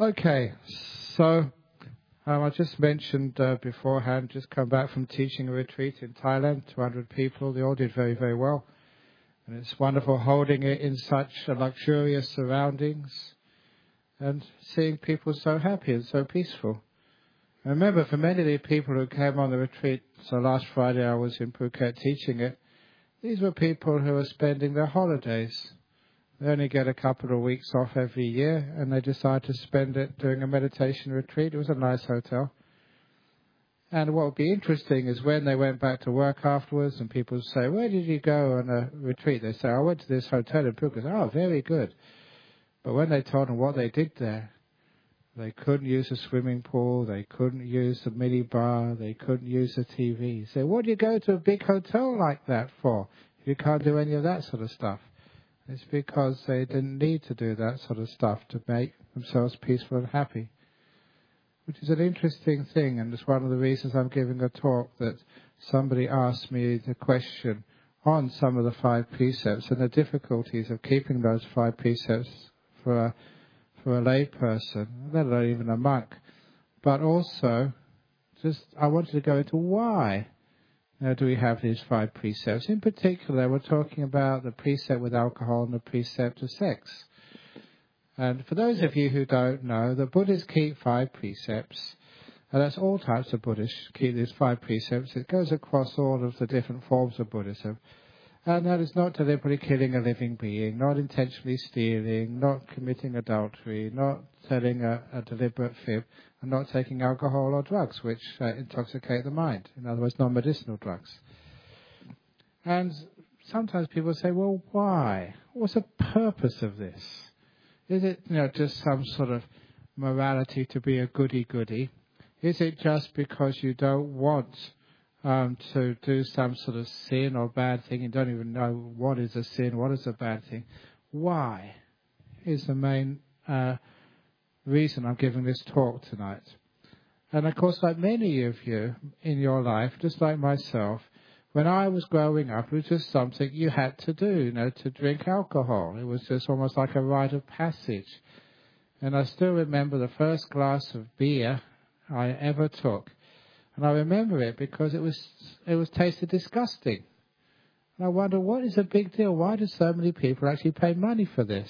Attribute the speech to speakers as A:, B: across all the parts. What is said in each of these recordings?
A: Okay, so I just mentioned beforehand, just come back from teaching a retreat in Thailand, 200 people. They all did very, very well. And it's wonderful holding it in such luxurious surroundings and seeing people so happy and so peaceful. I remember for many of the people who came on the retreat, so last Friday I was in Phuket teaching it, these were people who were spending their holidays. They only get a couple of weeks off every year, and they decide to spend it doing a meditation retreat. It was a nice hotel. And what would be interesting is when they went back to work afterwards, and people say, "Where did you go on a retreat?" They say, "I went to this hotel in Phuket." "Oh, very good." But when they told them what they did there, they couldn't use a swimming pool, they couldn't use a mini bar, they couldn't use a TV. You say, "What do you go to a big hotel like that for if you can't do any of that sort of stuff?" It's because they didn't need to do that sort of stuff to make themselves peaceful and happy. Which is an interesting thing, and it's one of the reasons I'm giving a talk, that somebody asked me the question on some of the 5 precepts and the difficulties of keeping those 5 precepts for a lay person, let alone even a monk. But also, I wanted to go into why do we have these 5 precepts. In particular, we're talking about the precept with alcohol and the precept of sex. And for those of you who don't know, the Buddhists keep 5 precepts, and that's all types of Buddhists keep these 5 precepts. It goes across all of the different forms of Buddhism. And that is not deliberately killing a living being, not intentionally stealing, not committing adultery, not telling a deliberate fib, and not taking alcohol or drugs which intoxicate the mind. In other words, non-medicinal drugs. And sometimes people say, well, why? What's the purpose of this? Is it just some sort of morality to be a goody-goody? Is it just because you don't want to do some sort of sin or bad thing? You don't even know what is a sin, what is a bad thing. Why is the main reason I'm giving this talk tonight. And of course, like many of you in your life, just like myself, when I was growing up, it was just something you had to do, to drink alcohol. It was just almost like a rite of passage. And I still remember the first glass of beer I ever took. And I remember it because it was tasted disgusting. And I wonder, what is the big deal? Why do so many people actually pay money for this?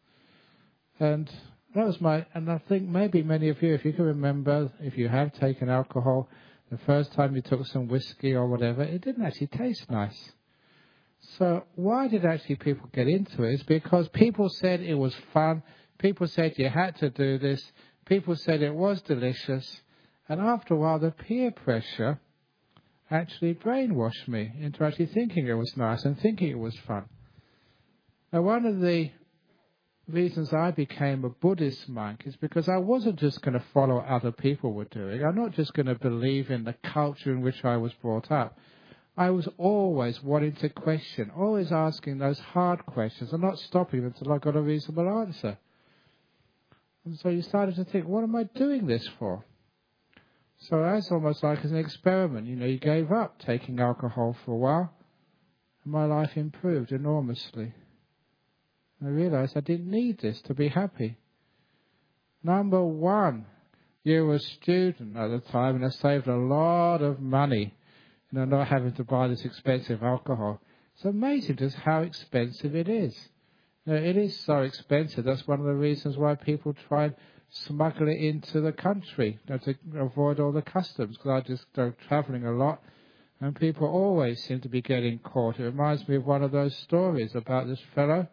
A: And that was and I think maybe many of you, if you can remember, if you have taken alcohol, the first time you took some whiskey or whatever, it didn't actually taste nice. So why did actually people get into it? It's because people said it was fun. People said you had to do this. People said it was delicious. And after a while, the peer pressure actually brainwashed me into actually thinking it was nice and thinking it was fun. Now, one of the reasons I became a Buddhist monk is because I wasn't just going to follow what other people were doing. I'm not just going to believe in the culture in which I was brought up. I was always wanting to question, always asking those hard questions and not stopping until I got a reasonable answer. And so you started to think, what am I doing this for? So that's almost like as an experiment. You gave up taking alcohol for a while, and my life improved enormously. I realized I didn't need this to be happy. Number one, you were a student at the time, and I saved a lot of money, not having to buy this expensive alcohol. It's amazing just how expensive it is. It is so expensive. That's one of the reasons why people try and smuggle it into the country, to avoid all the customs, because I just go travelling a lot, and people always seem to be getting caught. It reminds me of one of those stories about this fellow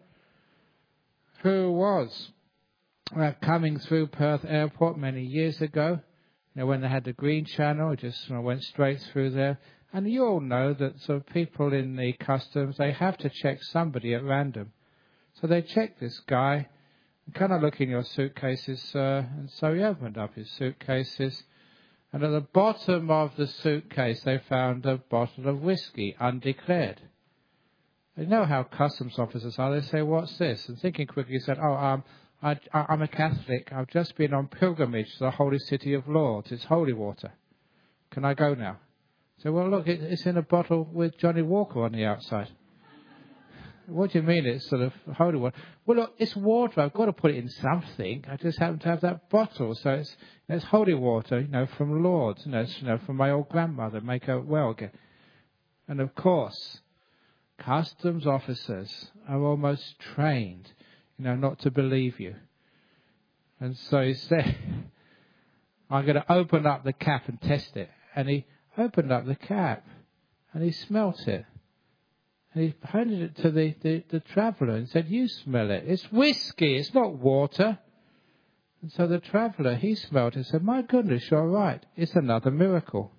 A: who was coming through Perth Airport many years ago, when they had the Green Channel, it just went straight through there. And you all know that sort of people in the customs, they have to check somebody at random. So they checked this guy, "Can I look in your suitcases, sir?" And so he opened up his suitcases, and at the bottom of the suitcase they found a bottle of whiskey, undeclared. You know how customs officers are. They say, "What's this?" And thinking quickly, he said, I'm a Catholic. I've just been on pilgrimage to the holy city of Lourdes. It's holy water. Can I go now? So, well, look, it's in a bottle with Johnny Walker on the outside. What do you mean it's sort of holy water? Well, look, it's water. I've got to put it in something. I just happen to have that bottle. So it's holy water, from Lourdes, from my old grandmother, make her well again. And of course, customs officers are almost trained, not to believe you. And so he said, I'm going to open up the cap and test it. And he opened up the cap and he smelt it. And he handed it to the traveller and said, you smell it. It's whiskey. It's not water. And so the traveller, he smelled it and said, my goodness, you're right. It's another miracle.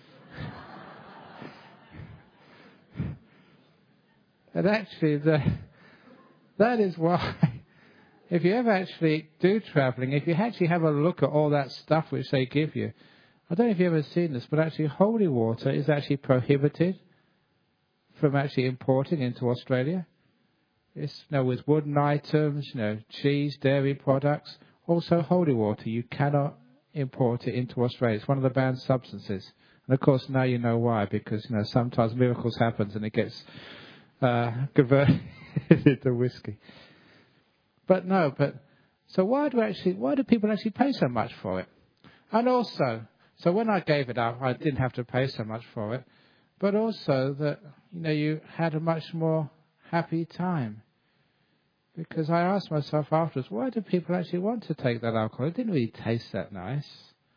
A: And actually, that is why, if you ever actually do travelling, if you actually have a look at all that stuff which they give you, I don't know if you've ever seen this, but actually holy water is actually prohibited from actually importing into Australia. It's with wooden items, cheese, dairy products, also holy water. You cannot import it into Australia. It's one of the banned substances. And of course now you know why, because sometimes miracles happen and it gets converted into whiskey. But so why do people actually pay so much for it? And also, so when I gave it up, I didn't have to pay so much for it. But also that, you had a much more happy time. Because I asked myself afterwards, why do people actually want to take that alcohol? It didn't really taste that nice.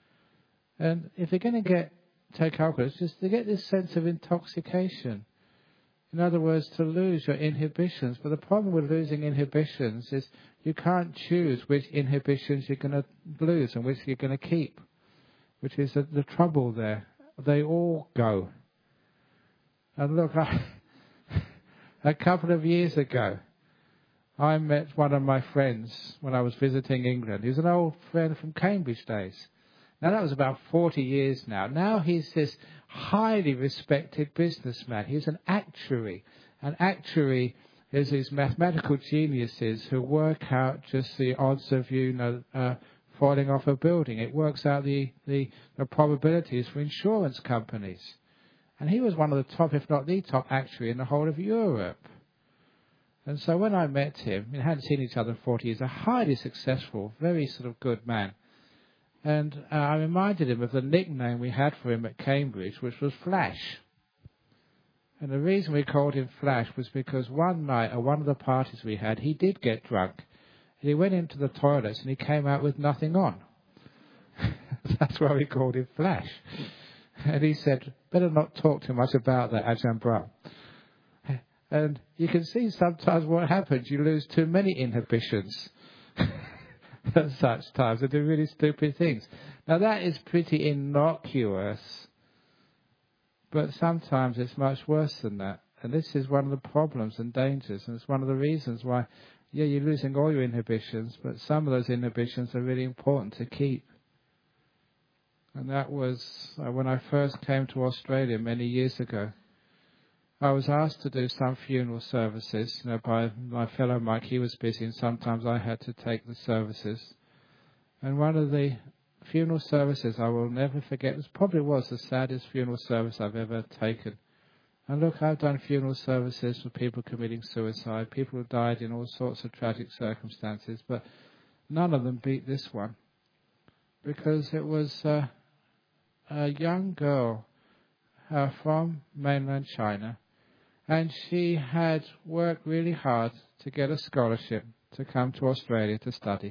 A: And if you're going to take alcohol, it's just to get this sense of intoxication. In other words, to lose your inhibitions. But the problem with losing inhibitions is you can't choose which inhibitions you're going to lose and which you're going to keep, which is the trouble there. They all go. And look, a couple of years ago, I met one of my friends when I was visiting England. He was an old friend from Cambridge days. Now, that was about 40 years now. Now he's this highly respected businessman. He's an actuary. An actuary is these mathematical geniuses who work out just the odds of falling off a building. It works out the probabilities for insurance companies. And he was one of the top, if not the top actuary in the whole of Europe. And so when I met him, we hadn't seen each other in 40 years, a highly successful, very sort of good man. And I reminded him of the nickname we had for him at Cambridge, which was Flash. And the reason we called him Flash was because one night at one of the parties we had, he did get drunk. And he went into the toilets and he came out with nothing on. That's why we called him Flash. And he said, better not talk too much about that, Ajahn Brahm. And you can see sometimes what happens. You lose too many inhibitions at such times and do really stupid things. Now that is pretty innocuous, but sometimes it's much worse than that. And this is one of the problems and dangers, and it's one of the reasons why, you're losing all your inhibitions, but some of those inhibitions are really important to keep. And that was when I first came to Australia many years ago. I was asked to do some funeral services, by my fellow monk. He was busy, and sometimes I had to take the services. And one of the funeral services I will never forget, probably was the saddest funeral service I've ever taken. And look, I've done funeral services for people committing suicide, people who died in all sorts of tragic circumstances, but none of them beat this one. Because it was a young girl from mainland China, and she had worked really hard to get a scholarship to come to Australia to study.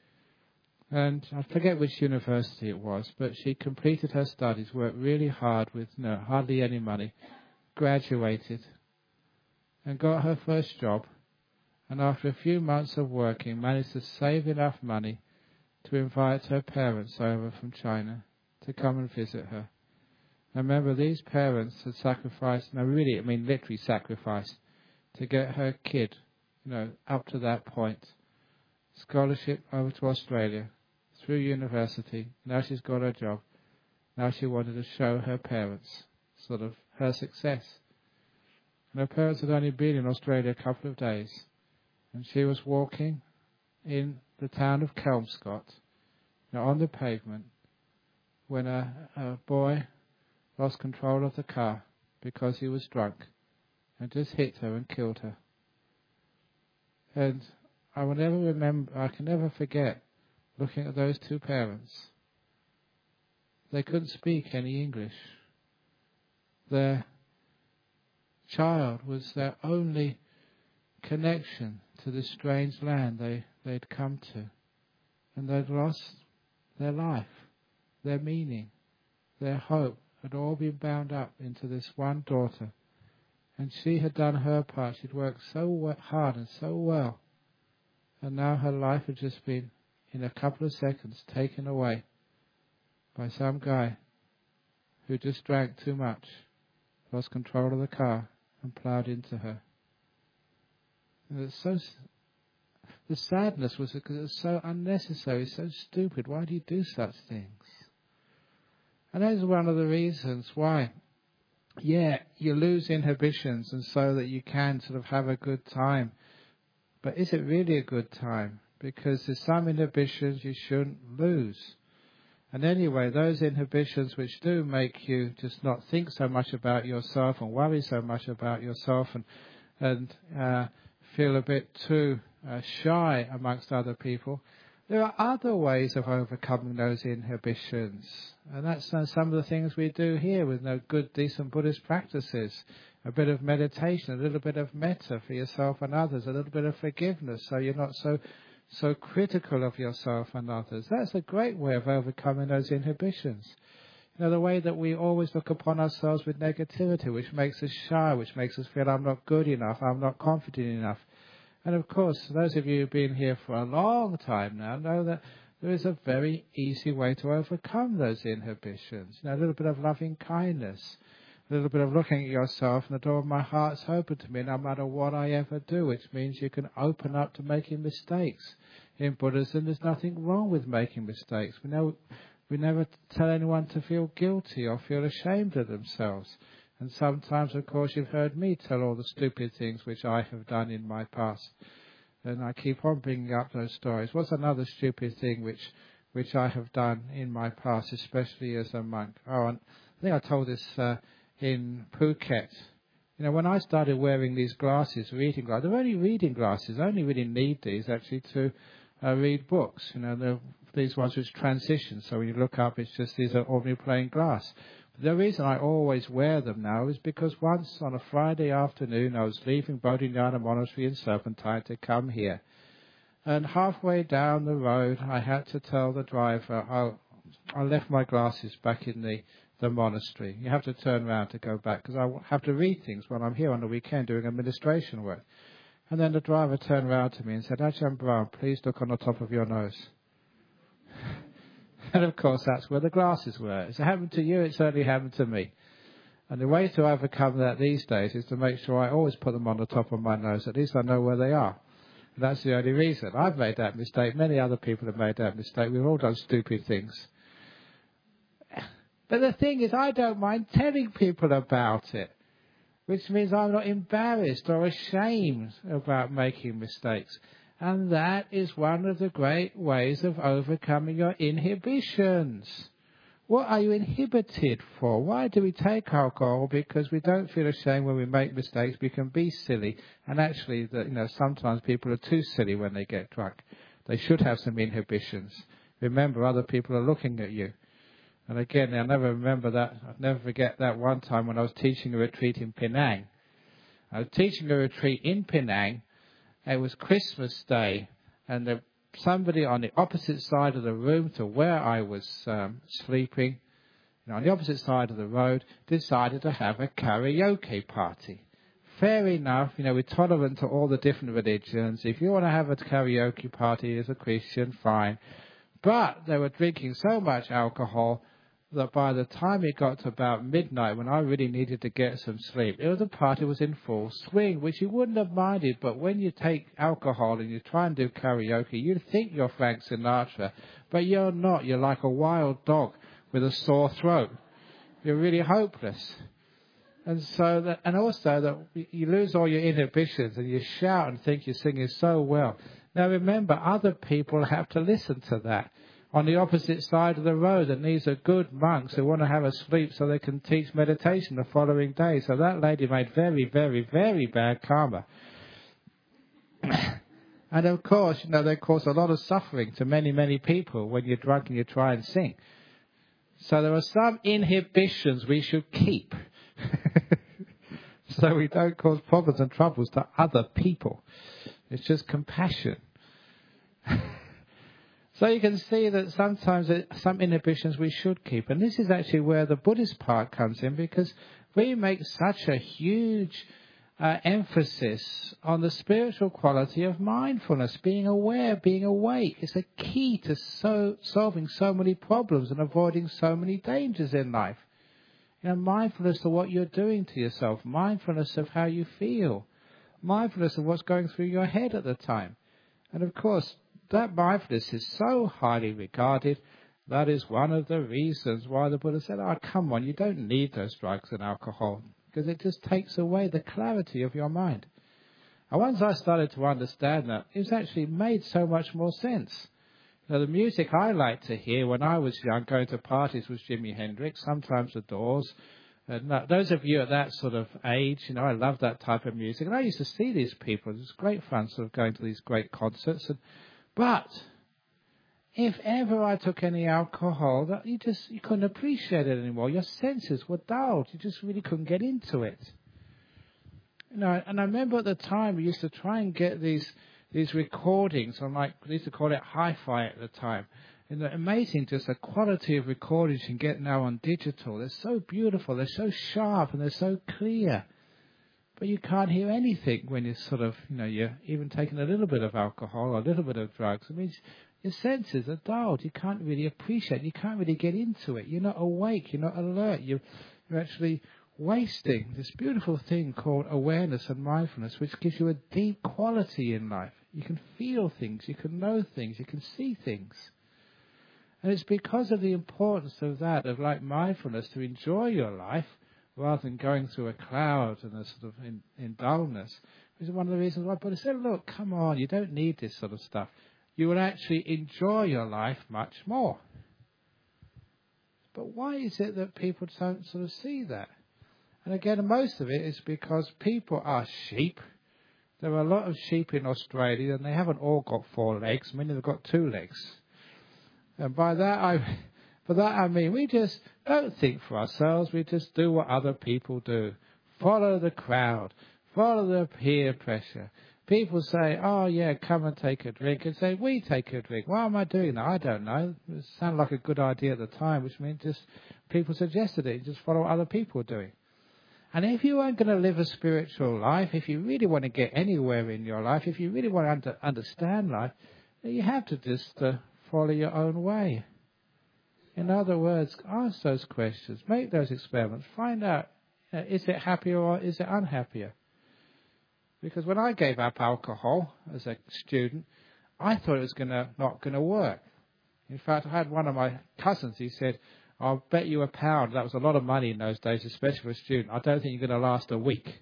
A: And I forget which university it was, but she completed her studies, worked really hard with hardly any money, graduated, and got her first job. And after a few months of working, managed to save enough money to invite her parents over from China to come and visit her. Now remember, these parents had sacrificed, literally sacrificed, to get her kid, up to that point. Scholarship over to Australia, through university. Now she's got her job. Now she wanted to show her parents sort of her success. And her parents had only been in Australia a couple of days. And she was walking in the town of Kelmscott, on the pavement, when a boy lost control of the car because he was drunk and just hit her and killed her. And I will never remember, I can never forget looking at those two parents. They couldn't speak any English. Their child was their only connection to this strange land they'd come to. And they'd lost their life, their meaning, their hope had all been bound up into this one daughter. And she had done her part. She'd worked so hard and so well. And now her life had just been, in a couple of seconds, taken away by some guy who just drank too much, lost control of the car, and ploughed into her. And it's so... The sadness was because it was so unnecessary, so stupid. Why do you do such things? And that is one of the reasons why, you lose inhibitions and so that you can sort of have a good time. But is it really a good time? Because there's some inhibitions you shouldn't lose. And anyway, those inhibitions which do make you just not think so much about yourself and worry so much about yourself and feel a bit too shy amongst other people, there are other ways of overcoming those inhibitions. And that's some of the things we do here with good, decent Buddhist practices. A bit of meditation, a little bit of metta for yourself and others, a little bit of forgiveness so you're not so critical of yourself and others. That's a great way of overcoming those inhibitions. The way that we always look upon ourselves with negativity, which makes us shy, which makes us feel I'm not good enough, I'm not confident enough. And of course, those of you who've been here for a long time now know that there is a very easy way to overcome those inhibitions. A little bit of loving kindness, a little bit of looking at yourself, and the door of my heart's open to me no matter what I ever do, which means you can open up to making mistakes. In Buddhism, there's nothing wrong with making mistakes. We never tell anyone to feel guilty or feel ashamed of themselves. And sometimes, of course, you've heard me tell all the stupid things which I have done in my past. And I keep on bringing up those stories. What's another stupid thing which I have done in my past, especially as a monk? Oh, and I think I told this in Phuket. When I started wearing these glasses, reading glasses, they're only reading glasses. I only really need these, actually, to read books. These ones which transition. So when you look up, it's just these are ordinary plain glass. The reason I always wear them now is because once on a Friday afternoon I was leaving Bodhinyana Monastery in Serpentine to come here. And halfway down the road I had to tell the driver, I left my glasses back in the monastery. You have to turn around to go back because I have to read things when I'm here on the weekend doing administration work. And then the driver turned around to me and said, Ajahn Brahm, please look on the top of your nose. And of course, that's where the glasses were. If it happened to you, it certainly happened to me. And the way to overcome that these days is to make sure I always put them on the top of my nose. At least I know where they are. And that's the only reason. I've made that mistake. Many other people have made that mistake. We've all done stupid things. But the thing is, I don't mind telling people about it, which means I'm not embarrassed or ashamed about making mistakes. And that is one of the great ways of overcoming your inhibitions. What are you inhibited for? Why do we take alcohol? Because we don't feel ashamed when we make mistakes. We can be silly. And actually, sometimes people are too silly when they get drunk. They should have some inhibitions. Remember, other people are looking at you. And again, I'll never forget that one time when I was teaching a retreat in Penang. I was teaching a retreat in Penang. It was Christmas Day, and somebody on the opposite side of the room to where I was sleeping, on the opposite side of the road, decided to have a karaoke party. Fair enough, we're tolerant to all the different religions. If you want to have a karaoke party as a Christian, fine. But they were drinking so much alcohol that by the time it got to about midnight, when I really needed to get some sleep, the party was in full swing, which you wouldn't have minded. But when you take alcohol and you try and do karaoke, you think you're Frank Sinatra, but you're not. You're like a wild dog with a sore throat. You're really hopeless. And also that you lose all your inhibitions and you shout and think you're singing so well. Now remember, other people have to listen to that. On the opposite side of the road, and these are good monks who want to have a sleep so they can teach meditation the following day. So that lady made very, very, very bad karma. And of course, they cause a lot of suffering to many, many people when you're drunk and you try and sing. So there are some inhibitions we should keep. So we don't cause problems and troubles to other people. It's just compassion. So you can see that sometimes some inhibitions we should keep. And this is actually where the Buddhist part comes in, because we make such a huge emphasis on the spiritual quality of mindfulness, being aware, being awake. It's a key to solving so many problems and avoiding so many dangers in life. Mindfulness of what you're doing to yourself, mindfulness of how you feel, mindfulness of what's going through your head at the time. And of course, that mindfulness is so highly regarded. That is one of the reasons why the Buddha said, come on, you don't need those drugs and alcohol, because it just takes away the clarity of your mind. And once I started to understand that, it's actually made so much more sense. The music I liked to hear when I was young, going to parties, was Jimi Hendrix, sometimes the Doors. And those of you at that sort of age, I love that type of music. And I used to see these people. It was great fun sort of going to these great concerts. But if ever I took any alcohol, you couldn't appreciate it anymore. Your senses were dulled. You just really couldn't get into it. And I remember at the time we used to try and get these recordings on, we used to call it hi-fi at the time. And they're amazing, just the quality of recordings you can get now on digital. They're so beautiful, they're so sharp, and they're so clear. But you can't hear anything when you're sort of, you're even taking a little bit of alcohol or a little bit of drugs. It means your senses are dulled. You can't really appreciate it. You can't really get into it. You're not awake. You're not alert. You're actually wasting this beautiful thing called awareness and mindfulness, which gives you a deep quality in life. You can feel things. You can know things. You can see things. And it's because of the importance of that, of mindfulness, to enjoy your life, rather than going through a cloud and a sort of in dullness. This is one of the reasons why Buddha said, look, come on, you don't need this sort of stuff. You will actually enjoy your life much more. But why is it that people don't sort of see that? And again, most of it is because people are sheep. There are a lot of sheep in Australia, and they haven't all got 4 legs. Many have got 2 legs. And by that I mean we just don't think for ourselves. We just do what other people do. Follow the crowd. Follow the peer pressure. People say, oh, yeah, come and take a drink. And say, we take a drink. Why am I doing that? I don't know. It sounded like a good idea at the time, which means just people suggested it. Just follow what other people are doing. And if you aren't going to live a spiritual life, if you really want to get anywhere in your life, if you really want to understand life, then you have to just follow your own way. In other words, ask those questions, make those experiments, find out, is it happier or is it unhappier? Because when I gave up alcohol as a student, I thought it was not going to work. In fact, I had one of my cousins, he said, I'll bet you £1. That was a lot of money in those days, especially for a student. I don't think you're going to last a week.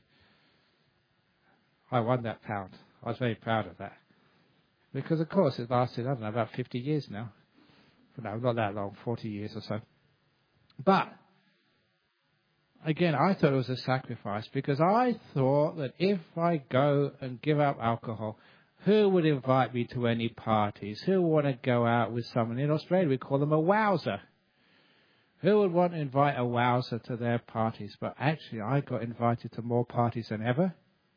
A: I won that £1. I was very proud of that. Because, of course, it lasted, I don't know, about 50 years now. No, not that long, 40 years or so. But, again, I thought it was a sacrifice because I thought that if I go and give up alcohol, who would invite me to any parties? Who would want to go out with someone? In Australia, we call them a wowser. Who would want to invite a wowser to their parties? But actually, I got invited to more parties than ever.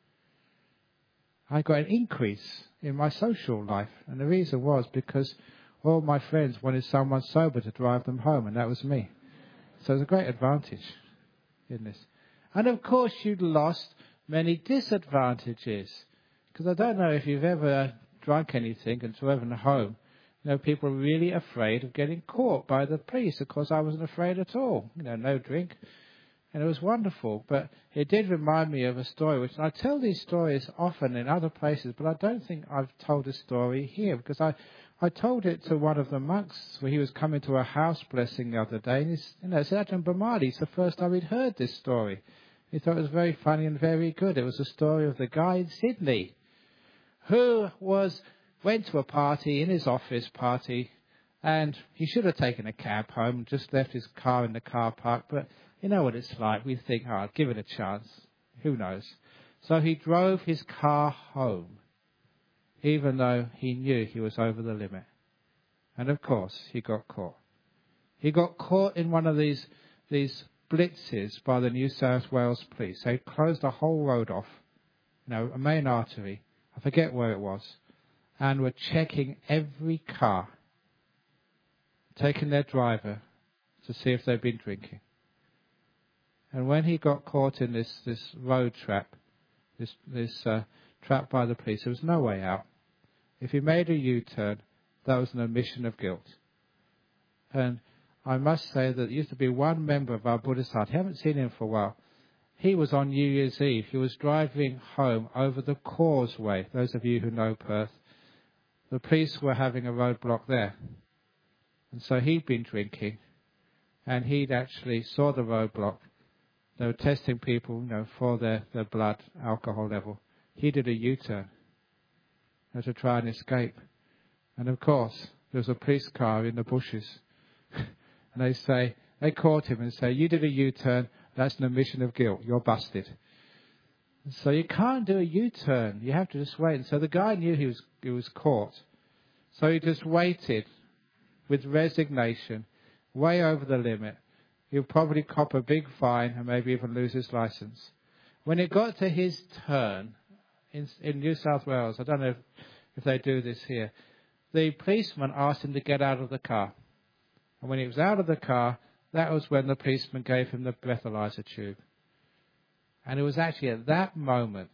A: I got an increase in my social life. And the reason was because all my friends wanted someone sober to drive them home, and that was me. So there's a great advantage in this. And of course, you'd lost many disadvantages. Because I don't know if you've ever drunk anything and driven home. People are really afraid of getting caught by the police. Of course, I wasn't afraid at all. No drink. And it was wonderful. But it did remind me of a story, which I tell these stories often in other places, but I don't think I've told this story here, because I told it to one of the monks when he was coming to a house blessing the other day. And he said, Ajahn Brahmali, it's the first time he'd heard this story. He thought it was very funny and very good. It was the story of the guy in Sydney who went to a party, in his office party, and he should have taken a cab home, just left his car in the car park. But you know what it's like. We think, I'll give it a chance. Who knows? So he drove his car home. even though he knew he was over the limit. And of course, he got caught. He got caught in one of these blitzes by the New South Wales police. They closed the whole road off, a main artery. I forget where it was. And were checking every car, taking their driver to see if they'd been drinking. And when he got caught in this road trap, this trap by the police, there was no way out. If he made a U-turn, that was an admission of guilt. And I must say that there used to be one member of our Buddhist Society, I haven't seen him for a while. He was on New Year's Eve. He was driving home over the Causeway. Those of you who know Perth, the police were having a roadblock there. And so he'd been drinking, and he'd actually saw the roadblock. They were testing people, for their blood alcohol level. He did a U-turn to try and escape. And of course, there was a police car in the bushes. And they caught him and say, you did a U-turn, that's an admission of guilt, you're busted. And so you can't do a U-turn, you have to just wait. And so the guy knew he was caught. So he just waited with resignation, way over the limit. He'll probably cop a big fine and maybe even lose his license. When it got to his turn, in New South Wales, I don't know if they do this here, the policeman asked him to get out of the car. And when he was out of the car, that was when the policeman gave him the breathalyzer tube. And it was actually at that moment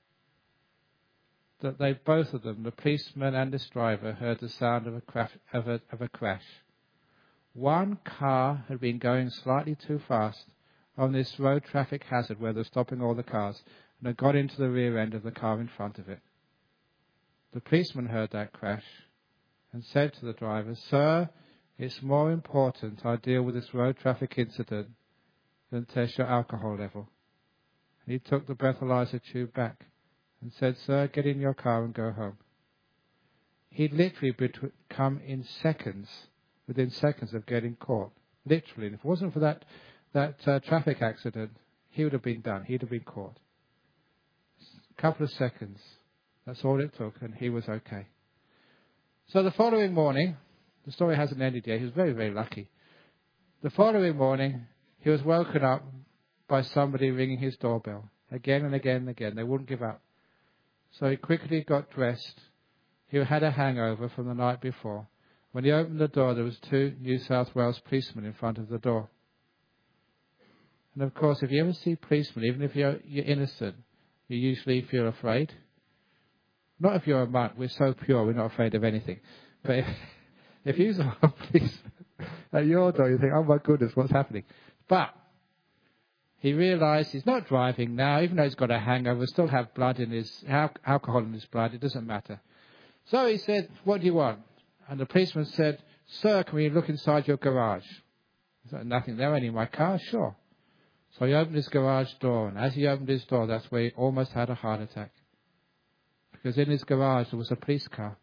A: that they, both of them, the policeman and this driver, heard the sound of a crash. One car had been going slightly too fast on this road traffic hazard where they're stopping all the cars, and had got into the rear end of the car in front of it. The policeman heard that crash and said to the driver, "Sir, it's more important I deal with this road traffic incident than test your alcohol level." And he took the breathalyzer tube back and said, "Sir, get in your car and go home." He'd literally come in seconds, within seconds of getting caught. Literally. And if it wasn't for that traffic accident, he would have been done. He'd have been caught. A couple of seconds. That's all it took, and he was okay. So the following morning, the story hasn't ended yet. He was very, very lucky. The following morning, he was woken up by somebody ringing his doorbell. Again and again and again. They wouldn't give up. So he quickly got dressed. He had a hangover from the night before. When he opened the door, there was 2 New South Wales policemen in front of the door. And of course, if you ever see policemen, even if you're innocent, you usually feel afraid. Not if you're a monk. We're so pure, we're not afraid of anything. But if you saw a policeman at your door, you think, "Oh my goodness, what's happening?" But he realised he's not driving now, even though he's got a hangover, still have blood in his alcohol in his blood. It doesn't matter. So he said, "What do you want?" And the policeman said, "Sir, can we look inside your garage?" He said, "Nothing there, only my car." "Sure." So he opened his garage door, and as he opened his door, that's where he almost had a heart attack. Because in his garage there was a police car.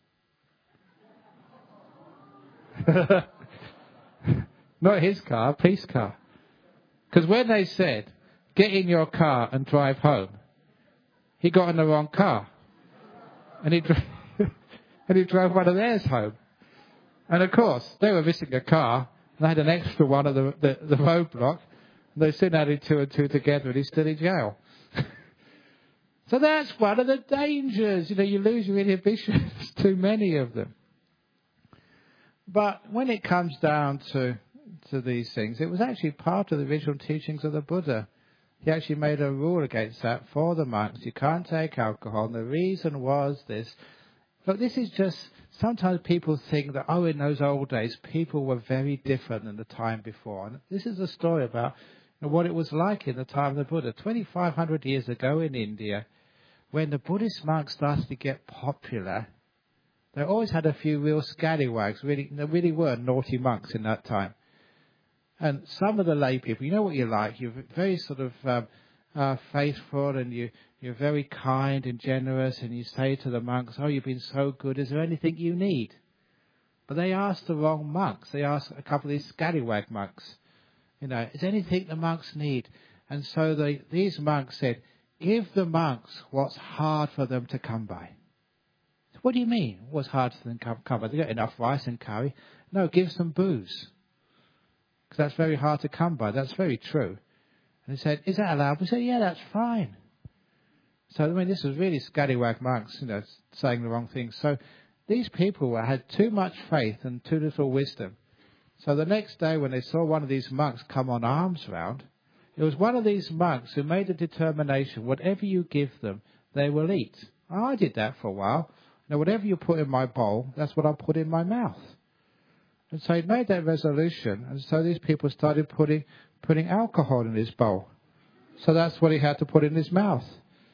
A: Not his car, a police car. Because when they said, "Get in your car and drive home," he got in the wrong car. And he drove one of theirs home. And of course, they were missing a car, and they had an extra one at the roadblock. And they soon added 2 and 2 together, and he's still in jail. So that's one of the dangers. You lose your inhibitions, too many of them. But when it comes down to these things, it was actually part of the original teachings of the Buddha. He actually made a rule against that for the monks. You can't take alcohol. And the reason was this. Look, this is just, sometimes people think that, in those old days, people were very different than the time before. And this is a story about what it was like in the time of the Buddha. 2,500 years ago in India, when the Buddhist monks started to get popular, they always had a few real scallywags. There really were naughty monks in that time. And some of the lay people, you know what you're like. You're very sort of faithful, and you're very kind and generous, and you say to the monks, "Oh, you've been so good. Is there anything you need?" But they asked the wrong monks. They asked a couple of these scallywag monks, "Is there anything the monks need?" And so these monks said, "Give the monks what's hard for them to come by." What do you mean? What's harder than come by? They got enough rice and curry. No, give some booze. Because that's very hard to come by. That's very true. And he said, is that allowed? We said, yeah, that's fine. So, I mean, this was really scallywag monks, saying the wrong things. So these people had too much faith and too little wisdom. So the next day when they saw one of these monks come on alms round, it was one of these monks who made a determination, whatever you give them, they will eat. I did that for a while. Whatever you put in my bowl, that's what I'll put in my mouth. And so he made that resolution, and so these people started putting alcohol in his bowl. So that's what he had to put in his mouth.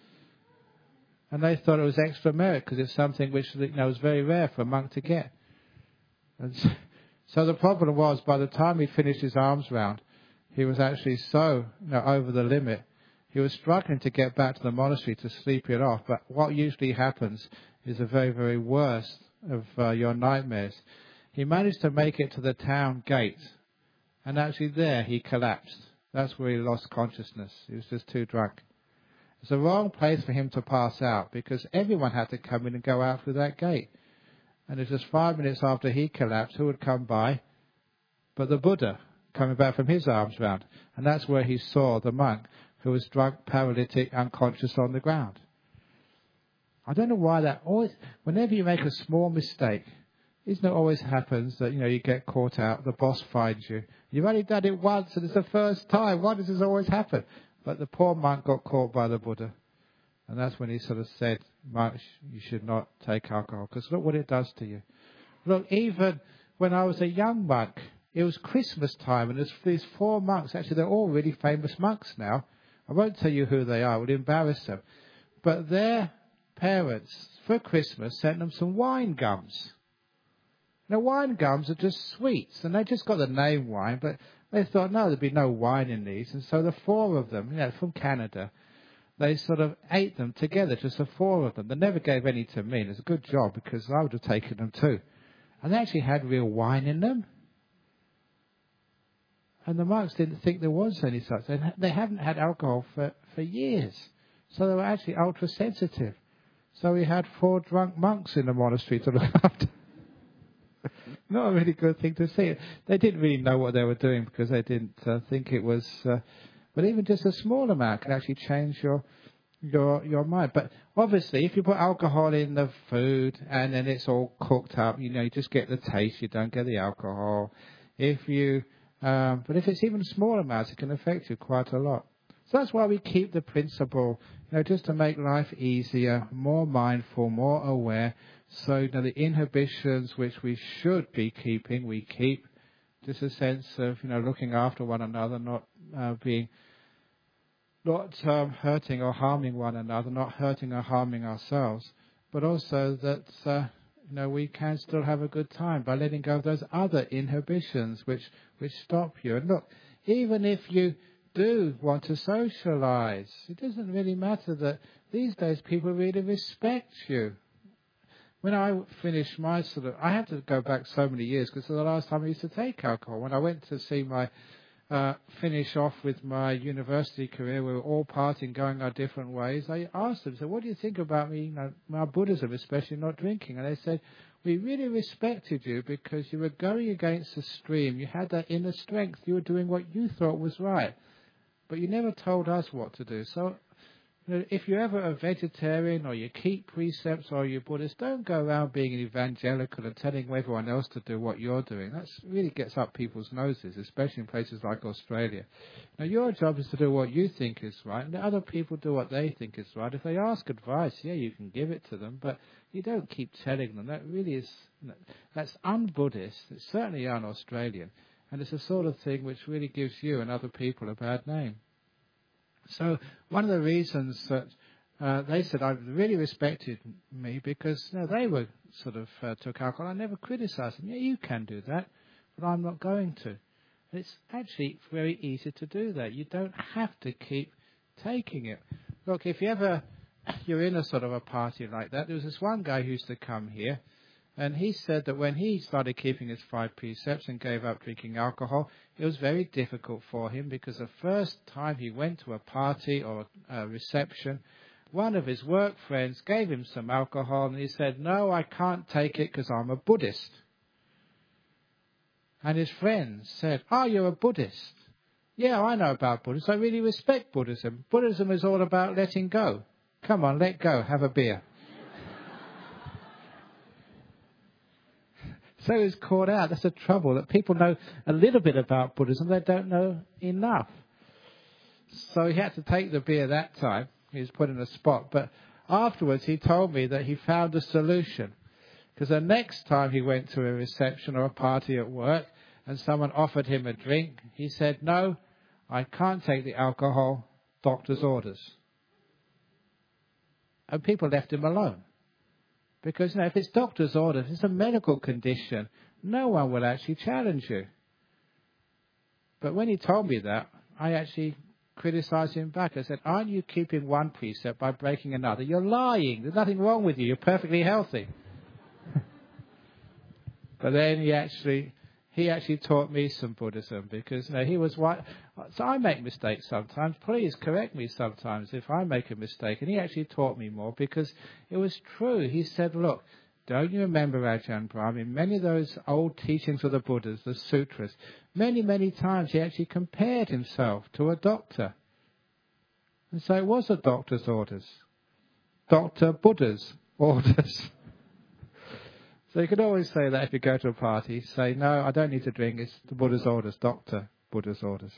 A: And they thought it was extra merit because it's something which was very rare for a monk to get. And so the problem was, by the time he finished his alms round, he was actually so over the limit. He was struggling to get back to the monastery to sleep it off. But what usually happens is the very, very worst of your nightmares. He managed to make it to the town gate, and actually there he collapsed. That's where he lost consciousness. He was just too drunk. It's the wrong place for him to pass out, because everyone had to come in and go out through that gate. And it was just 5 minutes after he collapsed, who would come by? But the Buddha, coming back from his alms round. And that's where he saw the monk, who was drunk, paralytic, unconscious on the ground. I don't know why that always, whenever you make a small mistake, isn't it always happens that, you get caught out, the boss finds you. You've only done it once and it's the first time. Why does this always happen? But the poor monk got caught by the Buddha. And that's when he sort of said, monks, you should not take alcohol. Because look what it does to you. Look, even when I was a young monk, it was Christmas time, and there's these 4 monks. Actually, they're all really famous monks now. I won't tell you who they are. It would embarrass them. But their parents, for Christmas, sent them some wine gums. Now, wine gums are just sweets, and they just got the name wine, but they thought, no, there'd be no wine in these. And so the 4 of them, from Canada, they sort of ate them together, just the 4 of them. They never gave any to me, and it's a good job, because I would have taken them too. And they actually had real wine in them. And the monks didn't think there was any such. They haven't had alcohol for years. So they were actually ultra-sensitive. So we had 4 drunk monks in the monastery to look after. Not a really good thing to see. They didn't really know what they were doing, because they didn't think it was... but even just a small amount can actually change your mind. But obviously, if you put alcohol in the food and then it's all cooked up, you just get the taste, you don't get the alcohol. But if it's even small amounts, it can affect you quite a lot. So that's why we keep the principle, just to make life easier, more mindful, more aware. So the inhibitions which we should be keeping, we keep. Just a sense of looking after one another, not hurting or harming one another, not hurting or harming ourselves, but also that we can still have a good time by letting go of those other inhibitions which stop you. And look, even if you do want to socialize, it doesn't really matter that these days people really respect you. When I finished my I have to go back so many years, because the last time I used to take alcohol, when I went to see my finish off with my university career, we were all partying, going our different ways. I asked them, so what do you think about me, my Buddhism, especially not drinking? And they said, we really respected you because you were going against the stream. You had that inner strength. You were doing what you thought was right. But you never told us what to do. So if you're ever a vegetarian or you keep precepts or you're Buddhist, don't go around being an evangelical and telling everyone else to do what you're doing. That really gets up people's noses, especially in places like Australia. Now, your job is to do what you think is right, and let other people do what they think is right. If they ask advice, yeah, you can give it to them, but you don't keep telling them. That really is, that's un-Buddhist. It's certainly un-Australian. And it's the sort of thing which really gives you and other people a bad name. So one of the reasons that they said I really respected me because they were sort of took alcohol. I never criticised them. Yeah, you can do that, but I'm not going to. It's actually very easy to do that. You don't have to keep taking it. Look, if you're in a sort of a party like that, there was this one guy who used to come here, and he said that when he started keeping his 5 precepts and gave up drinking alcohol, it was very difficult for him because the first time he went to a party or a reception, One of his work friends gave him some alcohol and he said, no, I can't take it because I'm a Buddhist. And his friends said, oh, you're a Buddhist. Yeah, I know about Buddhism. I really respect Buddhism. Buddhism is all about letting go. Come on, let go, have a beer. So he was caught out. That's the trouble, that people know a little bit about Buddhism, they don't know enough. So he had to take the beer that time. He was put in a spot. But afterwards he told me that he found a solution. Because the next time he went to a reception or a party at work and someone offered him a drink, he said, no, I can't take the alcohol, doctor's orders. And people left him alone. Because, if it's doctor's orders, it's a medical condition, no one will actually challenge you. But when he told me that, I actually criticized him back. I said, aren't you keeping one precept by breaking another? You're lying. There's nothing wrong with you. You're perfectly healthy. But then he actually taught me some Buddhism because he was white. So I make mistakes sometimes. Please correct me sometimes if I make a mistake. And he actually taught me more because it was true. He said, look, don't you remember Ajahn Brahm? In many of those old teachings of the Buddhas, the sutras, many, many times he actually compared himself to a doctor. And so it was a doctor's orders. Dr. Buddha's orders. So you could always say that if you go to a party, say, no, I don't need to drink, it's the Buddha's orders, Dr. Buddha's orders.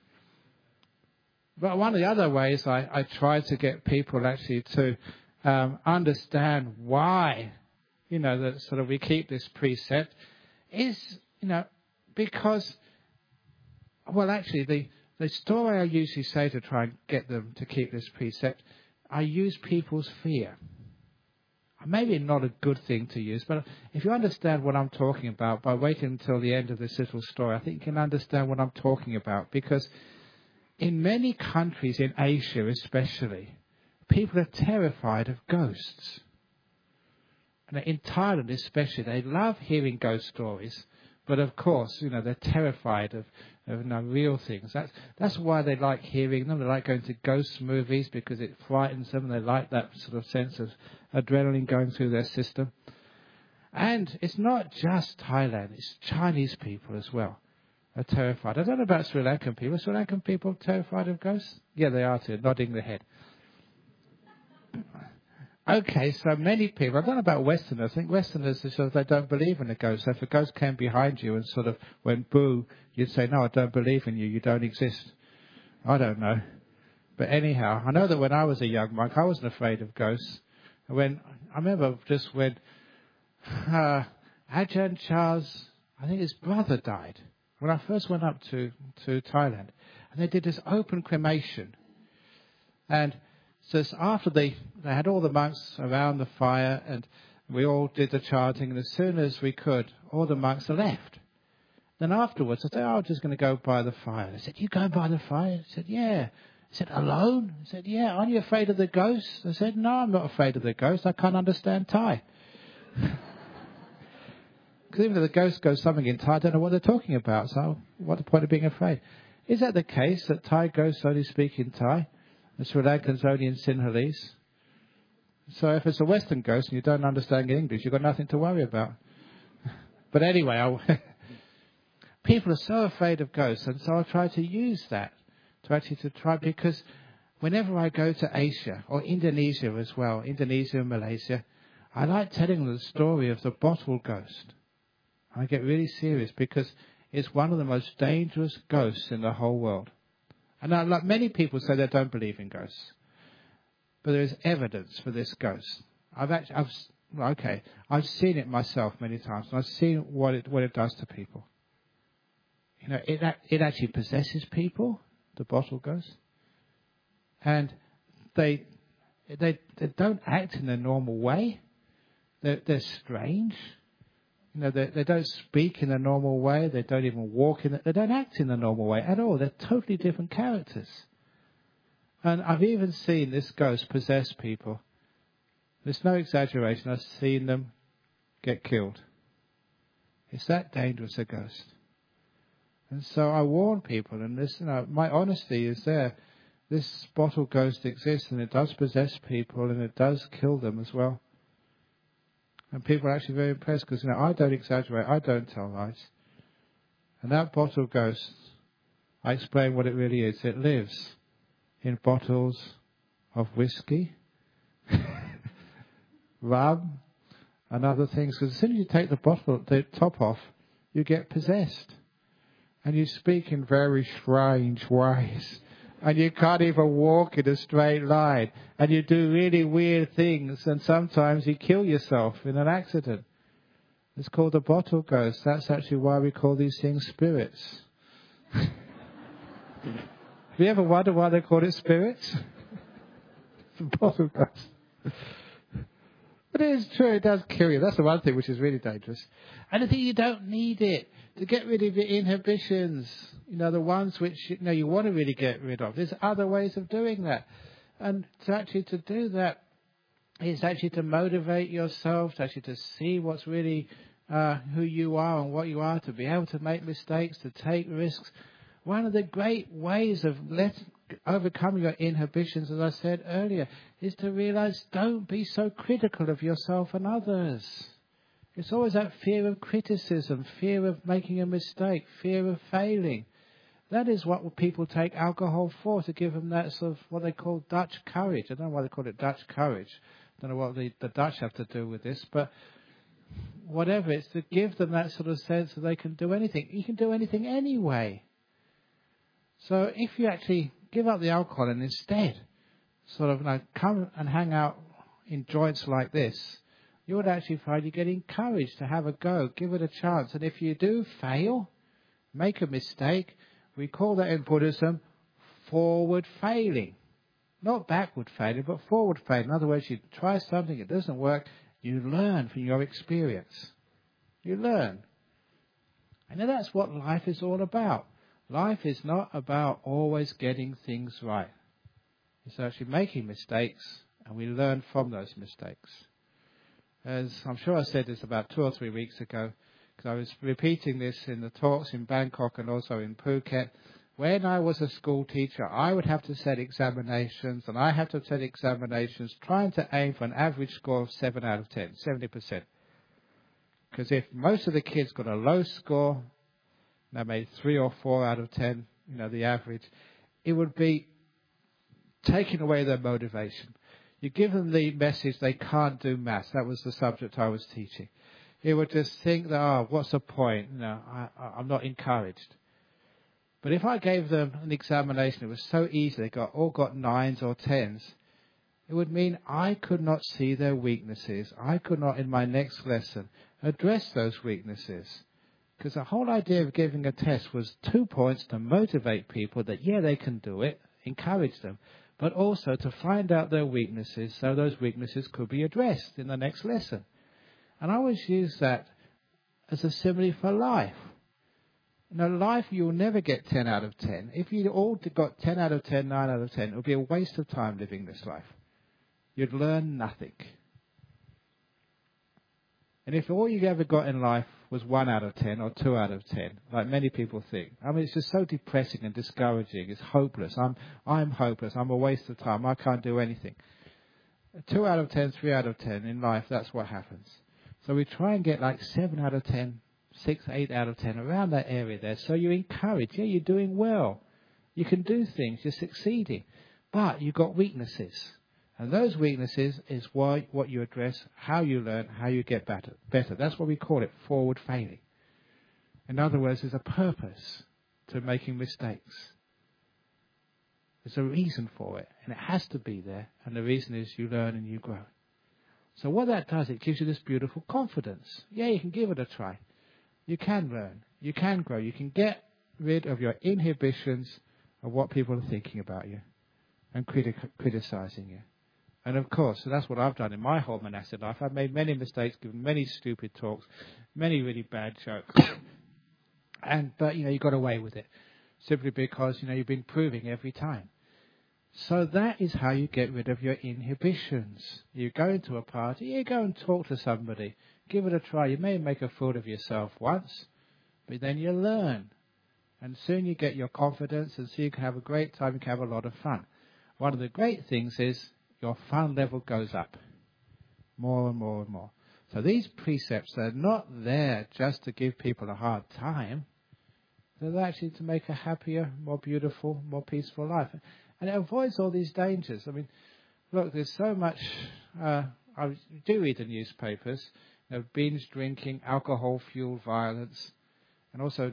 A: But one of the other ways I try to get people actually to understand why, that sort of we keep this precept is, because, well, actually, the story I usually say to try and get them to keep this precept, I use people's fear. Maybe not a good thing to use, but if you understand what I'm talking about by waiting until the end of this little story, I think you can understand what I'm talking about. Because in many countries, in Asia especially, people are terrified of ghosts. And in Thailand especially, they love hearing ghost stories, but of course, they're terrified of real things. That's why they like hearing them. They like going to ghost movies because it frightens them. They like that sort of sense of adrenaline going through their system. And it's not just Thailand, it's Chinese people as well are terrified. I don't know about Sri Lankan people. Are Sri Lankan people terrified of ghosts? Yeah, they are too, nodding their head. Okay, so many people, I don't know about Westerners, I think Westerners, they don't believe in a ghost. So if a ghost came behind you and sort of went boo, you'd say, no, I don't believe in you, you don't exist. I don't know. But anyhow, I know that when I was a young monk, I wasn't afraid of ghosts. I remember just when Ajahn Chah's, I think his brother died, when I first went up to Thailand, and they did this open cremation. And so after they had all the monks around the fire, and we all did the chanting, and as soon as we could, all the monks left. Then afterwards, I said, I'm just going to go by the fire. They said, you go by the fire? I said, yeah. I said, alone? I said, yeah. Aren't you afraid of the ghosts? I said, no, I'm not afraid of the ghosts. I can't understand Thai. Because even if the ghost goes something in Thai, I don't know what they're talking about. So what's the point of being afraid? Is that the case, that Thai ghosts only speak in Thai? The Sri Lankans only in Sinhalese? So if it's a Western ghost and you don't understand English, you've got nothing to worry about. But anyway, people are so afraid of ghosts, and so I try to use that to try, because whenever I go to Asia, or Indonesia as well, Indonesia and Malaysia, I like telling them the story of the bottle ghost. I get really serious because it's one of the most dangerous ghosts in the whole world. And like many people say they don't believe in ghosts, but there is evidence for this ghost. I've seen it myself many times, and I've seen what it does to people. It actually possesses people, the bottle ghost, and they don't act in a normal way. They're strange. They don't speak in a normal way. They don't even walk they don't act in a normal way at all. They're totally different characters. And I've even seen this ghost possess people. There's no exaggeration. I've seen them get killed. It's that dangerous, a ghost. And so I warn people, and this, my honesty is there. this bottle ghost exists, and it does possess people, and it does kill them as well. And people are actually very impressed because, I don't exaggerate, I don't tell lies. And that bottle ghost, I explain what it really is. It lives in bottles of whiskey, rum, and other things. Because as soon as you take the top off, you get possessed. And you speak in very strange ways. And you can't even walk in a straight line. And you do really weird things. And sometimes you kill yourself in an accident. It's called the bottle ghost. That's actually why we call these things spirits. Have you ever wondered why they call it spirits? It's a bottle ghost. But it is true, it does kill you. That's the one thing which is really dangerous. And I think you don't need it to get rid of your inhibitions. The ones which you want to really get rid of. There's other ways of doing that. And to do that is actually to motivate yourself, to see what's really who you are and what you are, to be able to make mistakes, to take risks. One of the great ways of overcoming your inhibitions, as I said earlier, is to realize don't be so critical of yourself and others. It's always that fear of criticism, fear of making a mistake, fear of failing. That is what people take alcohol for, to give them that sort of what they call Dutch courage. I don't know why they call it Dutch courage. I don't know what the Dutch have to do with this, but whatever, it's to give them that sort of sense that they can do anything. You can do anything anyway. So if you actually give up the alcohol and instead sort of come and hang out in joints like this, you would actually find you get encouraged to have a go, give it a chance. And if you do fail, make a mistake, we call that in Buddhism forward failing. Not backward failing, but forward failing. In other words, you try something, it doesn't work, you learn from your experience. You learn. And that's what life is all about. Life is not about always getting things right. It's actually making mistakes, and we learn from those mistakes. As I'm sure I said this about 2 or 3 weeks ago, because I was repeating this in the talks in Bangkok and also in Phuket. When I was a school teacher, I would have to set examinations, and I have to set examinations trying to aim for an average score of 7 out of 10, 70%. Because if most of the kids got a low score, they made 3 or 4 out of 10, the average, it would be taking away their motivation. You give them the message they can't do maths. That was the subject I was teaching. It would just think that, what's the point? I'm not encouraged. But if I gave them an examination, it was so easy, they all got 9s or 10s, it would mean I could not see their weaknesses. I could not, in my next lesson, address those weaknesses. Because the whole idea of giving a test was 2 points to motivate people that, they can do it, encourage them, but also to find out their weaknesses so those weaknesses could be addressed in the next lesson. And I always use that as a simile for life. Life, you'll never get 10 out of 10. If you all got 10 out of 10, 9 out of 10, it would be a waste of time living this life. You'd learn nothing. And if all you ever got in life was 1 out of 10 or 2 out of 10, like many people think, it's just so depressing and discouraging. It's hopeless. I'm hopeless. I'm a waste of time. I can't do anything. 2 out of 10, 3 out of 10 in life, that's what happens. So we try and get 7 out of 10, 6, 8 out of 10, around that area there. So you're encouraged. You're doing well. You can do things. You're succeeding. But you've got weaknesses. And those weaknesses is what you address, how you learn, how you get better. That's what we call it, forward failing. In other words, there's a purpose to making mistakes. There's a reason for it, and it has to be there. And the reason is you learn and you grow. So what that does, it gives you this beautiful confidence. You can give it a try. You can learn. You can grow. You can get rid of your inhibitions of what people are thinking about you and criticizing you. And of course, so that's what I've done in my whole monastic life. I've made many mistakes, given many stupid talks, many really bad jokes. But you got away with it. Simply because, you've been proving every time. So that is how you get rid of your inhibitions. You go into a party, you go and talk to somebody. Give it a try. You may make a fool of yourself once, but then you learn. And soon you get your confidence, and so you can have a great time, you can have a lot of fun. one of the great things is your fun level goes up more and more and more. So these precepts are not there just to give people a hard time. They're actually to make a happier, more beautiful, more peaceful life. And it avoids all these dangers. I mean, look, there's so much... I do read the newspapers, binge drinking, alcohol-fueled violence, and also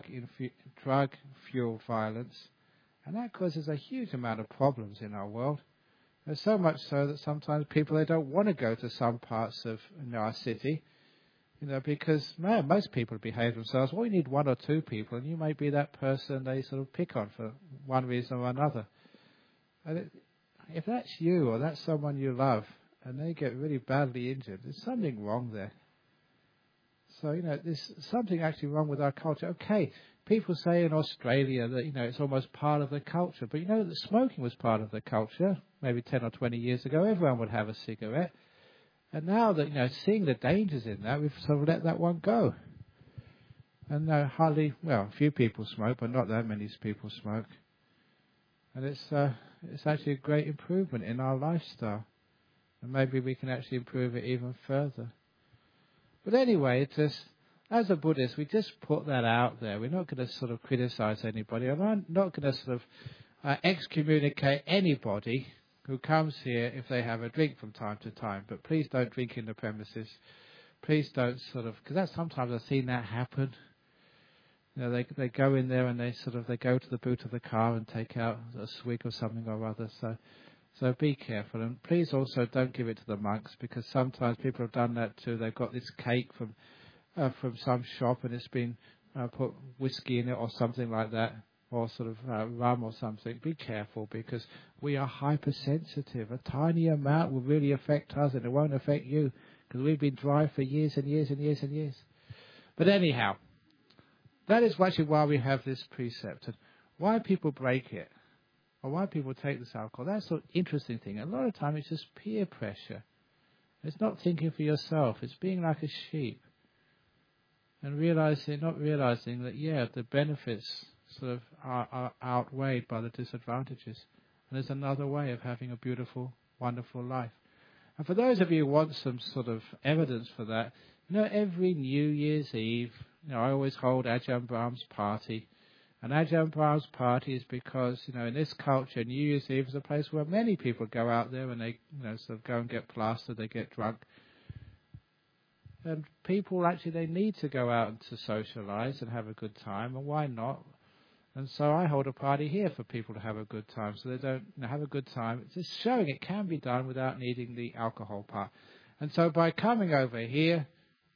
A: drug-fueled violence. And that causes a huge amount of problems in our world. There's so much so that sometimes people, they don't want to go to some parts of our city, because most people behave themselves. Well, you need one or two people, and you may be that person they sort of pick on for one reason or another. And if that's you or that's someone you love, and they get really badly injured, there's something wrong there. So, there's something actually wrong with our culture. Okay, people say in Australia that, it's almost part of the culture. But that smoking was part of the culture maybe 10 or 20 years ago. Everyone would have a cigarette. And now that, seeing the dangers in that, we've sort of let that one go. And a few people smoke, but not that many people smoke. And it's actually a great improvement in our lifestyle. And maybe we can actually improve it even further. But anyway, as a Buddhist, we just put that out there. We're not going to sort of criticize anybody. And I'm not going to sort of excommunicate anybody who comes here if they have a drink from time to time. But please don't drink in the premises. Please don't because that's sometimes I've seen that happen. They go in there and they go to the boot of the car and take out a swig or something or other. So be careful, and please also don't give it to the monks, because sometimes people have done that too. They've got this cake from some shop and it's been put whiskey in it or something like that, or rum or something. Be careful, because we are hypersensitive. A tiny amount will really affect us, and it won't affect you, because we've been dry for years and years and years and years. But anyhow, that is actually why we have this precept, and why people break it. Or why people take this alcohol. That's an interesting thing. A lot of time it's just peer pressure. It's not thinking for yourself. It's being like a sheep. And not realizing that, the benefits are outweighed by the disadvantages. And there's another way of having a beautiful, wonderful life. And for those of you who want some sort of evidence for that, every New Year's Eve, I always hold Ajahn Brahm's party. And Ajahn Brahm's party is because, in this culture, New Year's Eve is a place where many people go out there and they, go and get plastered, they get drunk. And people actually, they need to go out and to socialise and have a good time, and why not? And so I hold a party here for people to have a good time, so they don't have a good time. It's just showing it can be done without needing the alcohol part. And so by coming over here,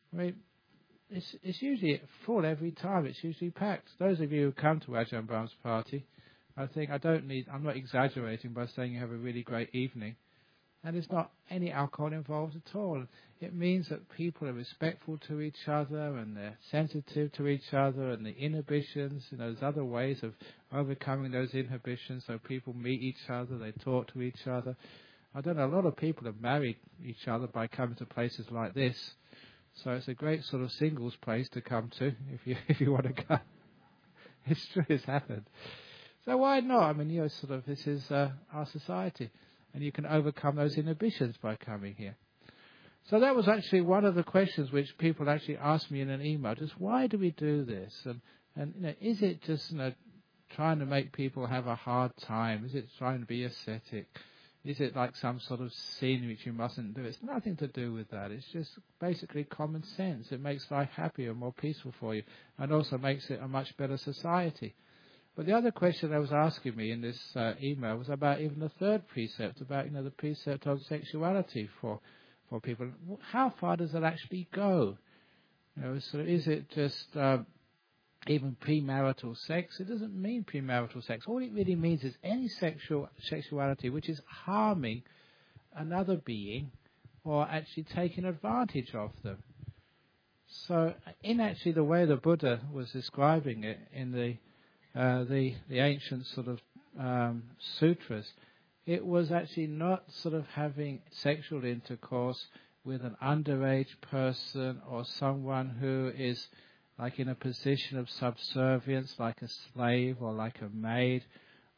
A: it's usually full every time. It's usually packed. Those of you who come to Ajahn Brahm's party, I'm not exaggerating by saying you have a really great evening. And there's not any alcohol involved at all. It means that people are respectful to each other, and they're sensitive to each other, and the inhibitions, there's other ways of overcoming those inhibitions. So people meet each other, they talk to each other. I don't know, a lot of people have married each other by coming to places like this. So it's a great sort of singles place to come to if you want to go. It's true, it's happened. So why not? I mean, this is our society, and you can overcome those inhibitions by coming here. So that was actually one of the questions which people actually asked me in an email: just why do we do this? And is it just trying to make people have a hard time? Is it trying to be ascetic? Is it like some sort of sin which you mustn't do? It's nothing to do with that. It's just basically common sense. It makes life happier, more peaceful for you, and also makes it a much better society. But the other question they was asking me in this email was about even the third precept, about the precept on sexuality for people. How far does that actually go? So is it just even premarital sex? It doesn't mean premarital sex. All it really means is any sexuality which is harming another being or actually taking advantage of them. So in actually the way the Buddha was describing it in the ancient sort of sutras, it was actually not sort of having sexual intercourse with an underage person or someone who is like in a position of subservience, like a slave or like a maid,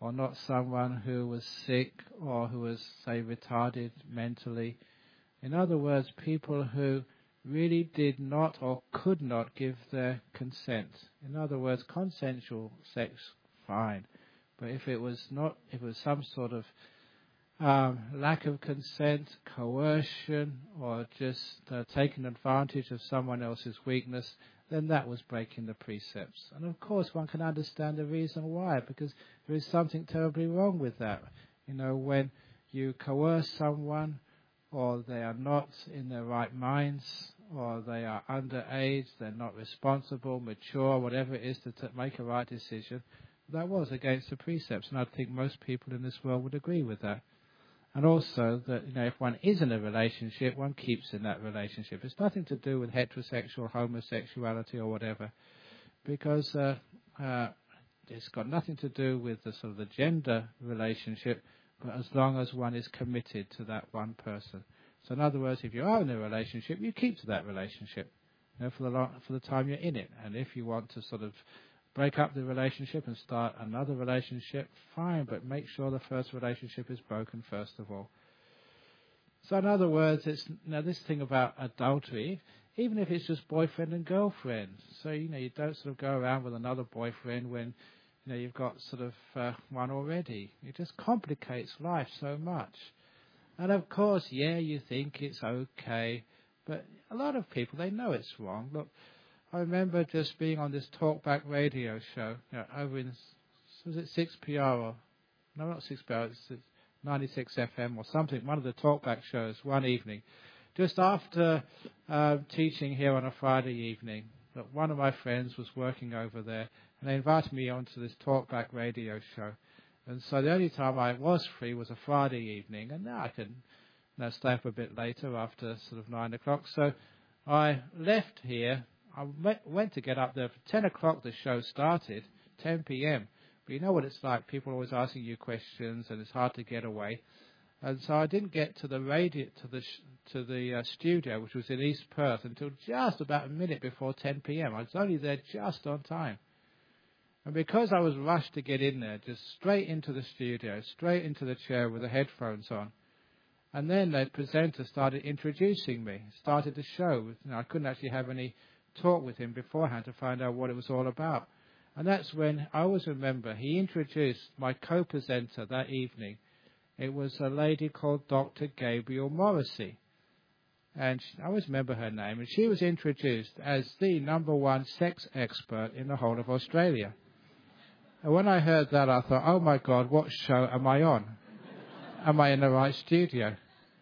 A: or not someone who was sick or who was, say, retarded mentally. In other words, people who really did not or could not give their consent. In other words, consensual sex, fine. But if it was some sort of lack of consent, coercion, or just taking advantage of someone else's weakness, then that was breaking the precepts. And of course one can understand the reason why, because there is something terribly wrong with that. When you coerce someone, or they are not in their right minds, or they are underage, they're not responsible, mature, whatever it is to make a right decision, that was against the precepts. And I think most people in this world would agree with that. And also that, if one is in a relationship, one keeps in that relationship. It's nothing to do with heterosexual, homosexuality or whatever, because it's got nothing to do with the sort of the gender relationship, but as long as one is committed to that one person. So in other words, if you are in a relationship, you keep to that relationship for the time you're in it. And if you want to sort of break up the relationship and start another relationship, fine, but make sure the first relationship is broken first of all. So in other words, it's this thing about adultery, even if it's just boyfriend and girlfriend. So, you don't sort of go around with another boyfriend when, you've got sort of one already. It just complicates life so much. And of course, you think it's okay, but a lot of people, they know it's wrong. Look, I remember just being on this talkback radio show, over in, was it 6PR or, no, not 6PR, it's 96 FM or something, one of the talkback shows one evening, just after teaching here on a Friday evening. But one of my friends was working over there, and they invited me onto this talkback radio show. And so the only time I was free was a Friday evening, and now I can stay up a bit later after sort of 9 o'clock. So I left here. I went to get up there for 10 o'clock. The show started, 10 p.m. But you know what it's like. People are always asking you questions, and it's hard to get away. And so I didn't get to the radio, to the studio, which was in East Perth, until just about a minute before 10 p.m. I was only there just on time. And because I was rushed to get in there, just straight into the studio, straight into the chair with the headphones on. And then the presenter started introducing me, started the show. I couldn't actually have any talk with him beforehand to find out what it was all about. And that's when I always remember he introduced my co-presenter that evening. It was a lady called Dr. Gabrielle Morrissey. And I always remember her name. And she was introduced as the #1 sex expert in the whole of Australia. And when I heard that, I thought, oh my God, what show am I on? Am I in the right studio?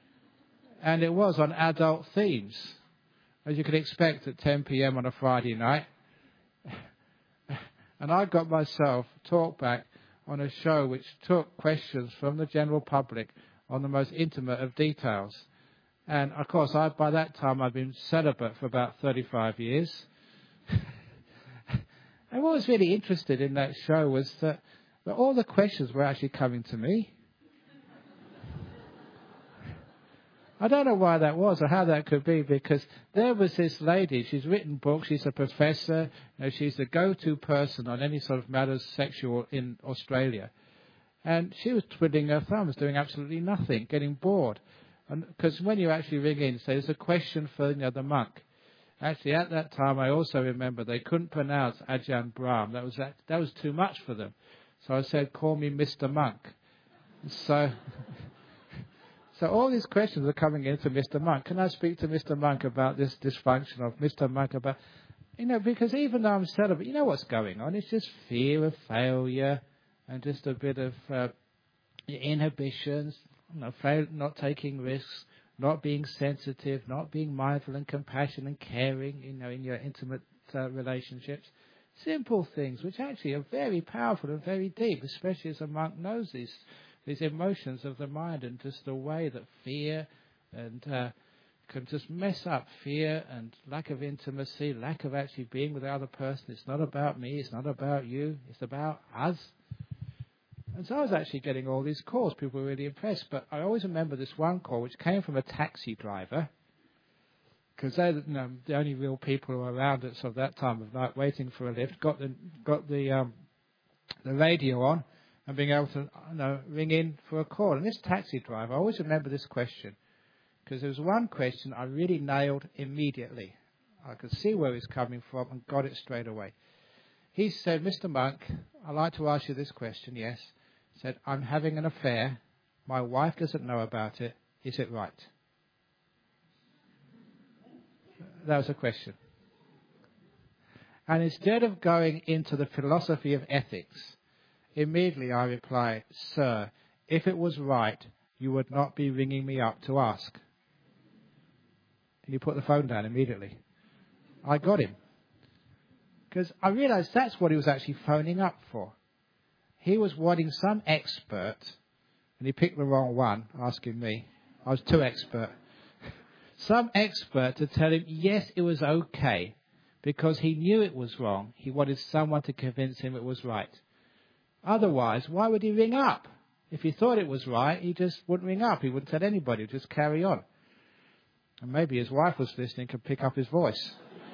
A: And it was on adult themes, as you could expect at 10 p.m. on a Friday night. And I got myself talk back on a show which took questions from the general public on the most intimate of details. And of course, by that time, I'd been celibate for about 35 years. And what was really interested in that show was that all the questions were actually coming to me. I don't know why that was or how that could be, because there was this lady, she's written books, she's a professor, she's the go-to person on any sort of matters sexual in Australia. And she was twiddling her thumbs, doing absolutely nothing, getting bored. Because when you actually ring in, say, there's a question for the monk. Actually, at that time, I also remember they couldn't pronounce Ajahn Brahm. That was too much for them. So I said, call me Mr. Monk. So all these questions are coming in to Mr. Monk. Can I speak to Mr. Monk about this dysfunction of Mr. Monk about... because even though I'm celibate, you know what's going on? It's just fear of failure and just a bit of inhibitions, not taking risks, not being sensitive, not being mindful and compassionate and caring, in your intimate relationships. Simple things which actually are very powerful and very deep, especially as a monk knows these emotions of the mind, and just the way that fear and can just mess up fear and lack of intimacy, lack of actually being with the other person. It's not about me, it's not about you, it's about us. And so I was actually getting all these calls. People were really impressed. But I always remember this one call which came from a taxi driver, because they're the only real people who were around at sort of that time of night waiting for a lift. Got the radio on, and being able to ring in for a call. And this taxi driver, I always remember this question, because there was one question I really nailed immediately. I could see where he's coming from and got it straight away. He said, "Mr. Monk, I'd like to ask you this question." Yes. He said, "I'm having an affair. My wife doesn't know about it. Is it right?" That was the question. And instead of going into the philosophy of ethics, immediately I replied, "Sir, if it was right, you would not be ringing me up to ask." And he put the phone down immediately. I got him. Because I realized that's what he was actually phoning up for. He was wanting some expert, and he picked the wrong one, asking me. I was too expert. Some expert to tell him, yes, it was okay, because he knew it was wrong. He wanted someone to convince him it was right. Otherwise, why would he ring up? If he thought it was right, he just wouldn't ring up. He wouldn't tell anybody. He'd just carry on. And maybe his wife was listening, could pick up his voice.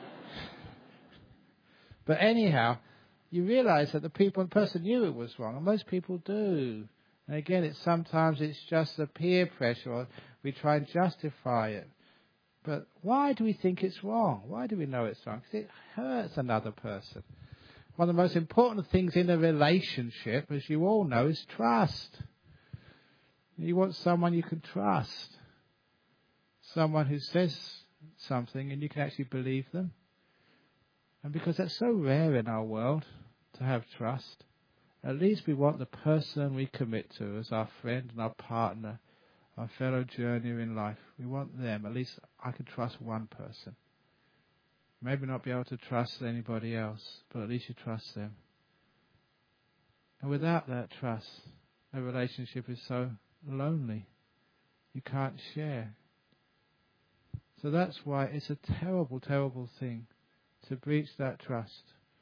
A: But anyhow, you realize that the person knew it was wrong, and most people do. And again, sometimes it's just the peer pressure, or we try and justify it. But why do we think it's wrong? Why do we know it's wrong? Because it hurts another person. One of the most important things in a relationship, as you all know, is trust. You want someone you can trust. Someone who says something and you can actually believe them. And because that's so rare in our world to have trust, at least we want the person we commit to as our friend and our partner, our fellow journeyer in life. We want them. At least I can trust one person. Maybe not be able to trust anybody else, but at least you trust them. And without that trust, a relationship is so lonely. You can't share. So that's why it's a terrible, terrible thing to breach that trust,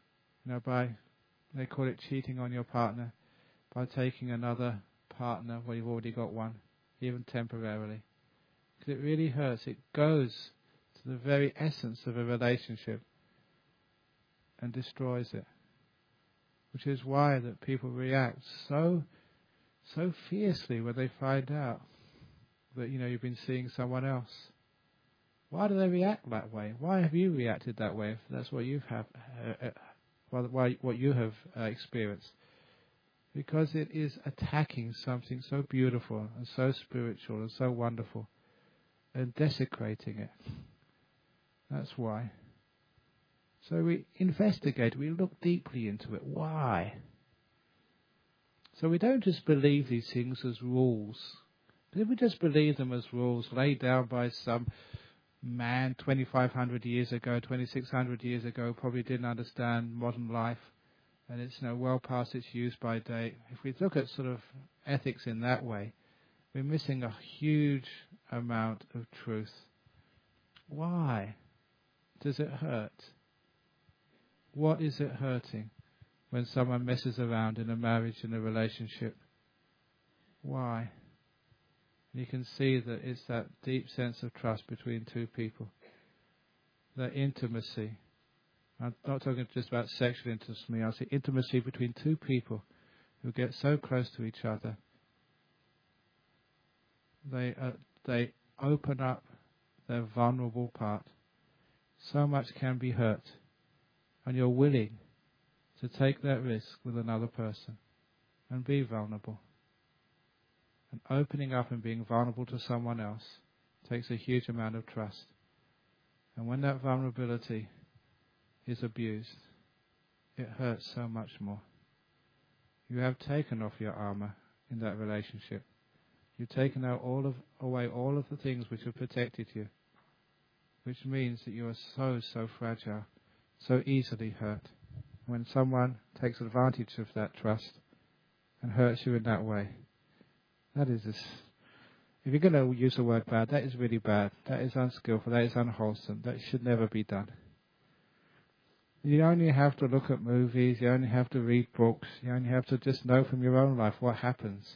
A: they call it cheating on your partner, by taking another partner where you've already got one, even temporarily. Because it really hurts. It goes to the very essence of a relationship and destroys it. Which is why that people react so fiercely when they find out that, you've been seeing someone else. Why do they react that way? Why have you reacted that way if that's what you have experienced? Because it is attacking something so beautiful and so spiritual and so wonderful and desecrating it. That's why. So we investigate, we look deeply into it. Why? So we don't just believe these things as rules. But if we just believe them as rules laid down by some man 2,500 years ago, 2,600 years ago, probably didn't understand modern life, and it's well past its use by date. If we look at sort of ethics in that way, we're missing a huge amount of truth. Why does it hurt? What is it hurting when someone messes around in a marriage, in a relationship? Why? You can see that it's that deep sense of trust between two people. That intimacy. I'm not talking just about sexual intimacy. I say intimacy between two people who get so close to each other. They open up their vulnerable part. So much can be hurt. And you're willing to take that risk with another person and be vulnerable. And opening up and being vulnerable to someone else takes a huge amount of trust. And when that vulnerability is abused, it hurts so much more. You have taken off your armor in that relationship. You've taken out away all of the things which have protected you, which means that you are so fragile, so easily hurt. When someone takes advantage of that trust and hurts you in that way, that is this. If you're going to use the word bad, that is really bad. That is unskillful. That is unwholesome. That should never be done. You only have to look at movies. You only have to read books. You only have to just know from your own life what happens.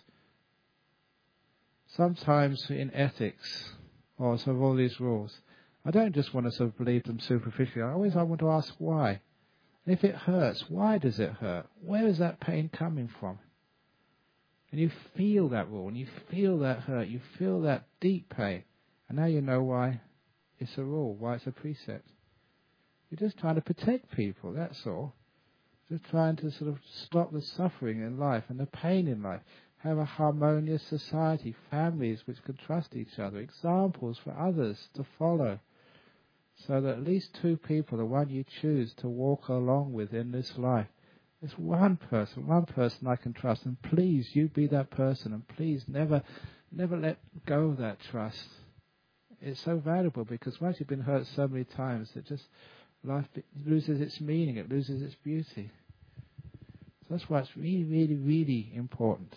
A: Sometimes in ethics, or sort of all these rules, I don't just want to sort of believe them superficially. I want to ask why. And if it hurts, why does it hurt? Where is that pain coming from? And you feel that rule, and you feel that hurt, you feel that deep pain. And now you know why it's a rule, why it's a precept. You're just trying to protect people, that's all. Just trying to sort of stop the suffering in life and the pain in life. Have a harmonious society, families which can trust each other, examples for others to follow. So that at least two people, the one you choose to walk along with in this life, it's one person I can trust. And please, you be that person. And please, never let go of that trust. It's so valuable because once you've been hurt so many times, that just life loses its meaning. It loses its beauty. So that's why it's really, really, really important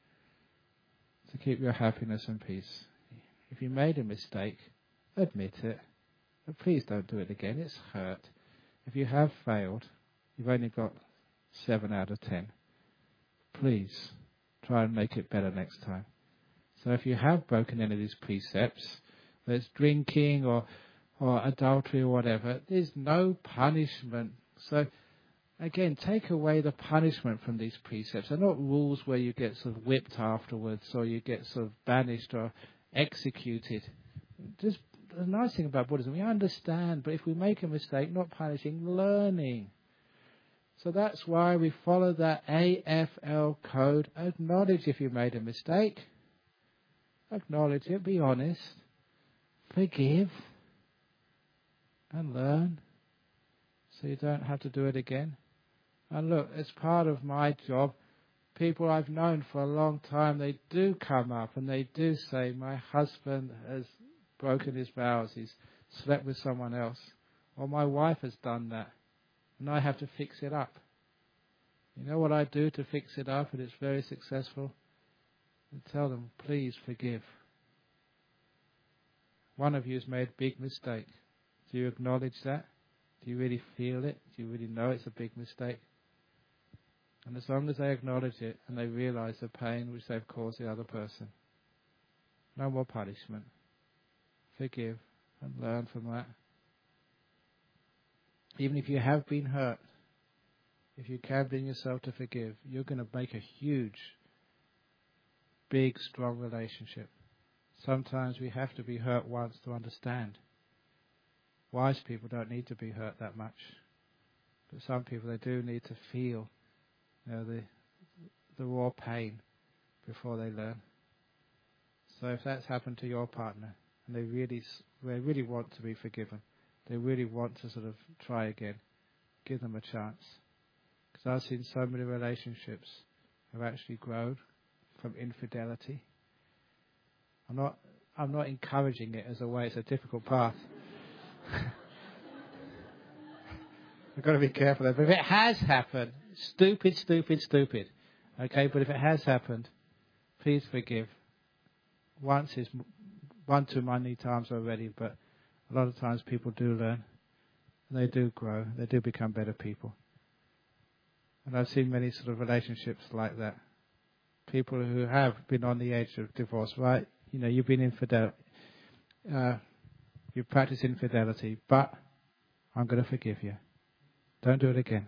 A: to keep your happiness and peace. If you made a mistake, admit it. But please don't do it again. It's hurt. If you have failed, you've only got 7 out of 10. Please try and make it better next time. So if you have broken any of these precepts, whether it's drinking or adultery or whatever, there's no punishment. So again, take away the punishment from these precepts. They're not rules where you get sort of whipped afterwards or you get sort of banished or executed. Just the nice thing about Buddhism, we understand, but if we make a mistake, not punishing, learning. So that's why we follow that AFL code. Acknowledge if you made a mistake. Acknowledge it, be honest. Forgive. And learn. So you don't have to do it again. And look, as part of my job, people I've known for a long time, they do come up and they do say, my husband has broken his vows, he's slept with someone else. Or my wife has done that. And I have to fix it up. You know what I do to fix it up, and it's very successful? I tell them, please forgive. One of you has made a big mistake. Do you acknowledge that? Do you really feel it? Do you really know it's a big mistake? And as long as they acknowledge it and they realize the pain which they've caused the other person, no more punishment. Forgive and learn from that. Even if you have been hurt, if you can bring yourself to forgive, you're going to make a huge, big, strong relationship. Sometimes we have to be hurt once to understand. Wise people don't need to be hurt that much. But some people, they do need to feel the raw pain before they learn. So if that's happened to your partner, and they really want to be forgiven, they really want to sort of try again, give them a chance. Because I've seen so many relationships have actually grown from infidelity. I'm not encouraging it as a way, it's a difficult path. I've got to be careful there. But if it has happened, stupid. Okay, but if it has happened, please forgive. One too many times already, but a lot of times people do learn. And they do grow. They do become better people. And I've seen many sort of relationships like that. People who have been on the edge of divorce, right? You know, you've been infidel. You practice infidelity, but I'm going to forgive you. Don't do it again.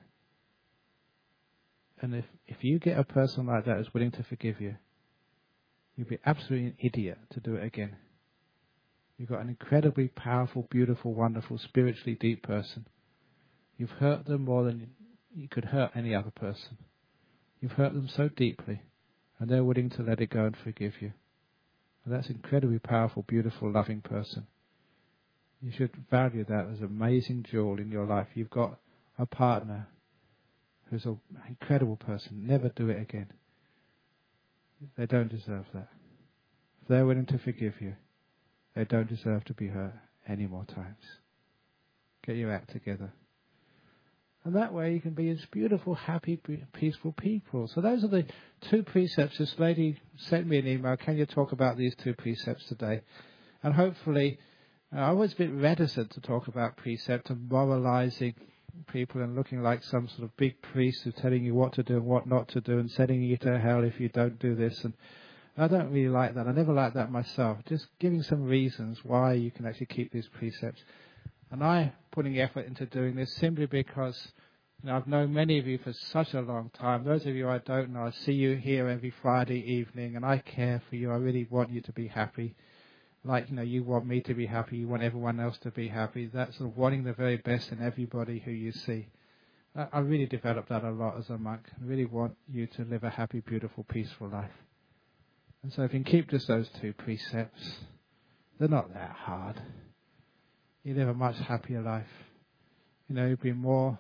A: And if you get a person like that who's willing to forgive you, you'd be absolutely an idiot to do it again. You've got an incredibly powerful, beautiful, wonderful, spiritually deep person. You've hurt them more than you could hurt any other person. You've hurt them so deeply, and they're willing to let it go and forgive you. And that's an incredibly powerful, beautiful, loving person. You should value that as an amazing jewel in your life. You've got a partner who's an incredible person. Never do it again. They don't deserve that. If they're willing to forgive you, they don't deserve to be hurt any more times. Get your act together. And that way you can be as beautiful, happy, peaceful people. So those are the 2 precepts. This lady sent me an email. Can you talk about these 2 precepts today? And hopefully, I was a bit reticent to talk about precept and moralizing people and looking like some sort of big priest who's telling you what to do and what not to do and sending you to hell if you don't do this. And I don't really like that. I never liked that myself. Just giving some reasons why you can actually keep these precepts. And I'm putting effort into doing this simply because I've known many of you for such a long time. Those of you I don't know, I see you here every Friday evening, and I care for you. I really want you to be happy. Like, you want me to be happy, you want everyone else to be happy. That's sort of wanting the very best in everybody who you see. I really developed that a lot as a monk. I really want you to live a happy, beautiful, peaceful life. And so if you can keep just those two precepts, they're not that hard. You live a much happier life. You'll be more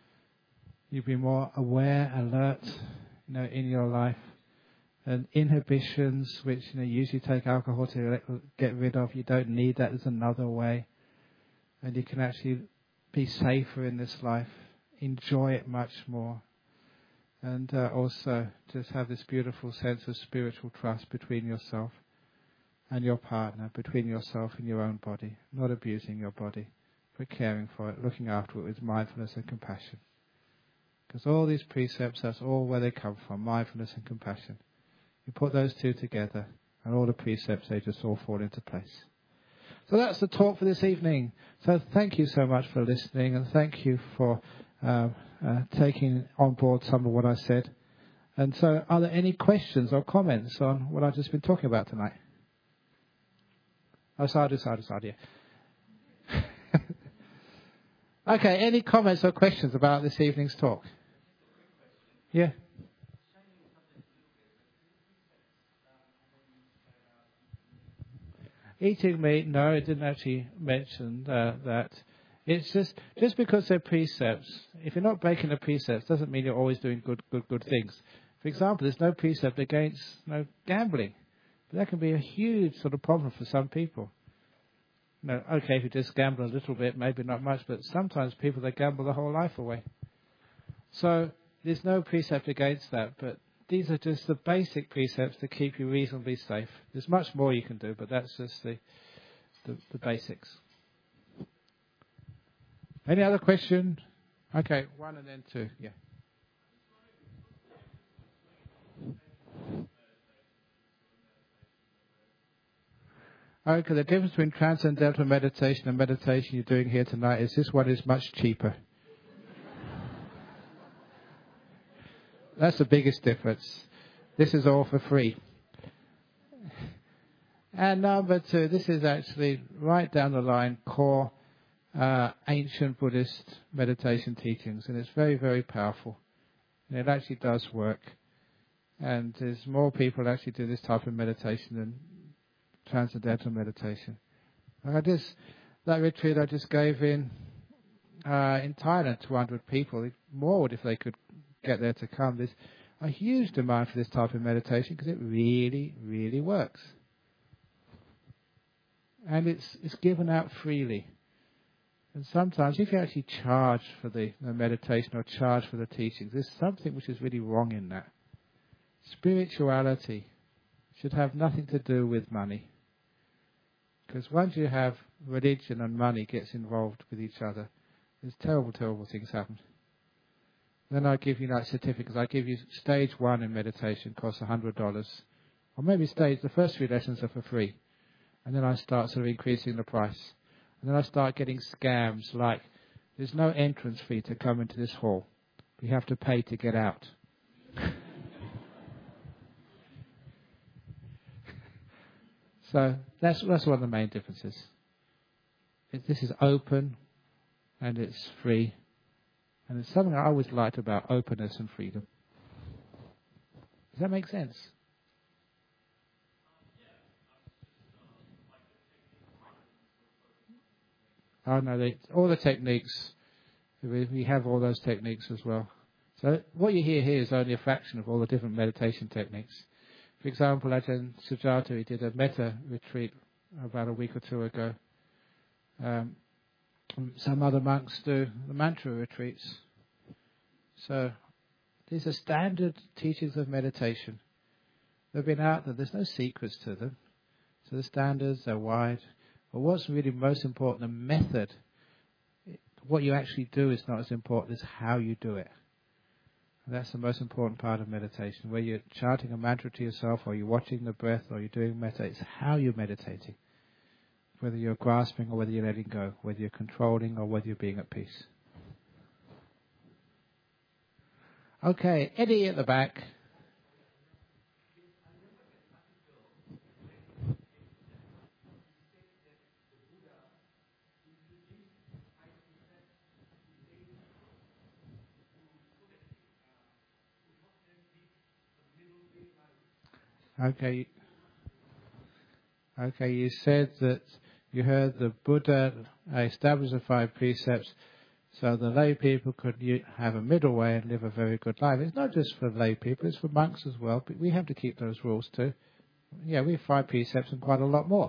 A: aware, alert, in your life. And inhibitions, which usually take alcohol to get rid of, you don't need that. There's another way. And you can actually be safer in this life, enjoy it much more. And also just have this beautiful sense of spiritual trust between yourself and your partner, between yourself and your own body. Not abusing your body, but caring for it, looking after it with mindfulness and compassion. Because all these precepts, that's all where they come from, mindfulness and compassion. You put those two together, and all the precepts, they just all fall into place. So that's the talk for this evening. So thank you so much for listening, and thank you for taking on board some of what I said. And so are there any questions or comments on what I've just been talking about tonight? Oh, sadhu, yeah. Okay, any comments or questions about this evening's talk? Yeah. Eating meat, no, it didn't actually mention that. It's just because they're precepts. If you're not breaking the precepts, doesn't mean you're always doing good things. For example, there's no precept against gambling, but that can be a huge sort of problem for some people. Okay, if you just gamble a little bit, maybe not much, but sometimes people, they gamble their whole life away. So there's no precept against that, but these are just the basic precepts to keep you reasonably safe. There's much more you can do, but that's just the basics. Any other question? Okay, one and then two. Yeah. Okay, the difference between transcendental meditation and meditation you're doing here tonight is this one is much cheaper. That's the biggest difference. This is all for free. And number two, this is actually right down the line core ancient Buddhist meditation teachings, and it's very, very powerful. And it actually does work. And there's more people actually do this type of meditation than transcendental meditation. That retreat I just gave in Thailand, 200 people, more would if they could get there to come. There's a huge demand for this type of meditation because it really, really works. And it's given out freely. And sometimes if you actually charge for the meditation or charge for the teachings, there's something which is really wrong in that. Spirituality should have nothing to do with money. Because once you have religion and money gets involved with each other, there's terrible, terrible things happen. Then I give you certificates. I give you stage 1 in meditation, costs $100. Or maybe the first 3 lessons are for free. And then I start sort of increasing the price. And then I start getting scams like, there's no entrance fee to come into this hall. You have to pay to get out. So that's one of the main differences. This is open and it's free. And it's something I always liked about openness and freedom. Does that make sense? Oh no, all the techniques, we have all those techniques as well. So what you hear here is only a fraction of all the different meditation techniques. For example, Ajahn Sujata, he did a metta retreat about a week or two ago. Some other monks do the mantra retreats. So these are standard teachings of meditation. They've been out there. There's no secrets to them. So the standards are wide. But what's really most important, the method, what you actually do is not as important as how you do it. And that's the most important part of meditation. Whether you're chanting a mantra to yourself, or you're watching the breath, or you're doing metta, it's how you're meditating. Whether you're grasping or whether you're letting go, whether you're controlling or whether you're being at peace. Okay, Eddie at the back. Okay, you said that you heard the Buddha established the 5 precepts so the lay people could have a middle way and live a very good life. It's not just for lay people, it's for monks as well, but we have to keep those rules too. Yeah, we have 5 precepts and quite a lot more.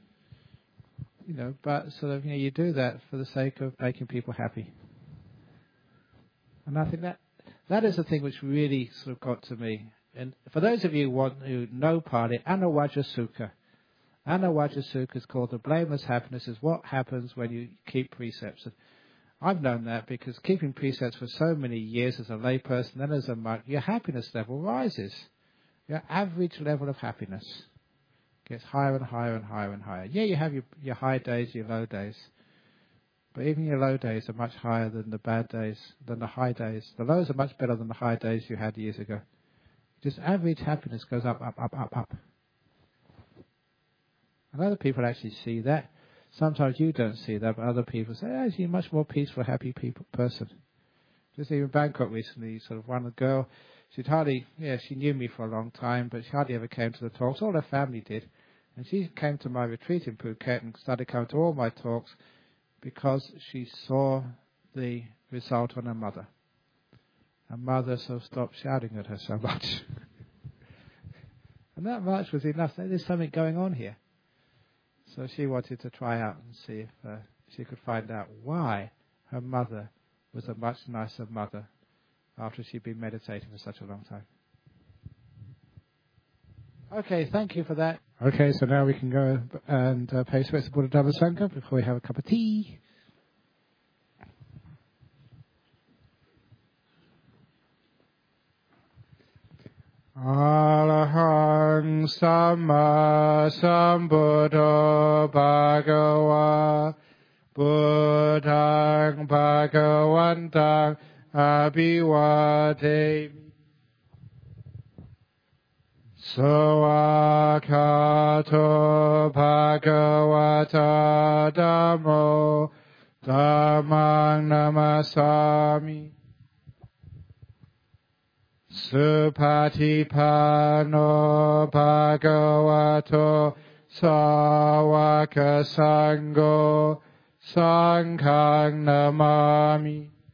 A: But sort of, you do that for the sake of making people happy. And I think that is the thing which really sort of got to me. And for those of you who know Pali, Anawajja Sukha. Anawajja Sukha is called the blameless happiness, is what happens when you keep precepts. And I've known that because keeping precepts for so many years as a layperson, then as a monk, your happiness level rises. Your average level of happiness gets higher and higher and higher and higher. Yeah, you have your high days, your low days. But even your low days are much higher than the bad days, than the high days. The lows are much better than the high days you had years ago. Just average happiness goes up, up, up, up, up. And other people actually see that. Sometimes you don't see that, but other people say, oh, you're a much more peaceful, happy person. Just even Bangkok recently, sort of one girl, she knew me for a long time, but she hardly ever came to the talks. All her family did. And she came to my retreat in Phuket and started coming to all my talks because she saw the result on her mother. Her mother sort of stopped shouting at her so much. And that much was enough. There's something going on here. So she wanted to try out and see if she could find out why her mother was a much nicer mother after she'd been meditating for such a long time. Okay, thank you for that. Okay, so now we can go and pay respects to Buddha Dhamma Sangha before we have a cup of tea. Arahang Samma Sambuddho Bhagava Buddhang Bhagavantang Abhivademi Sawakato Bhagavata Dhammo Dhammang Namasami Supatipano Bhagavato Sawaka Sangho Sanghang Namami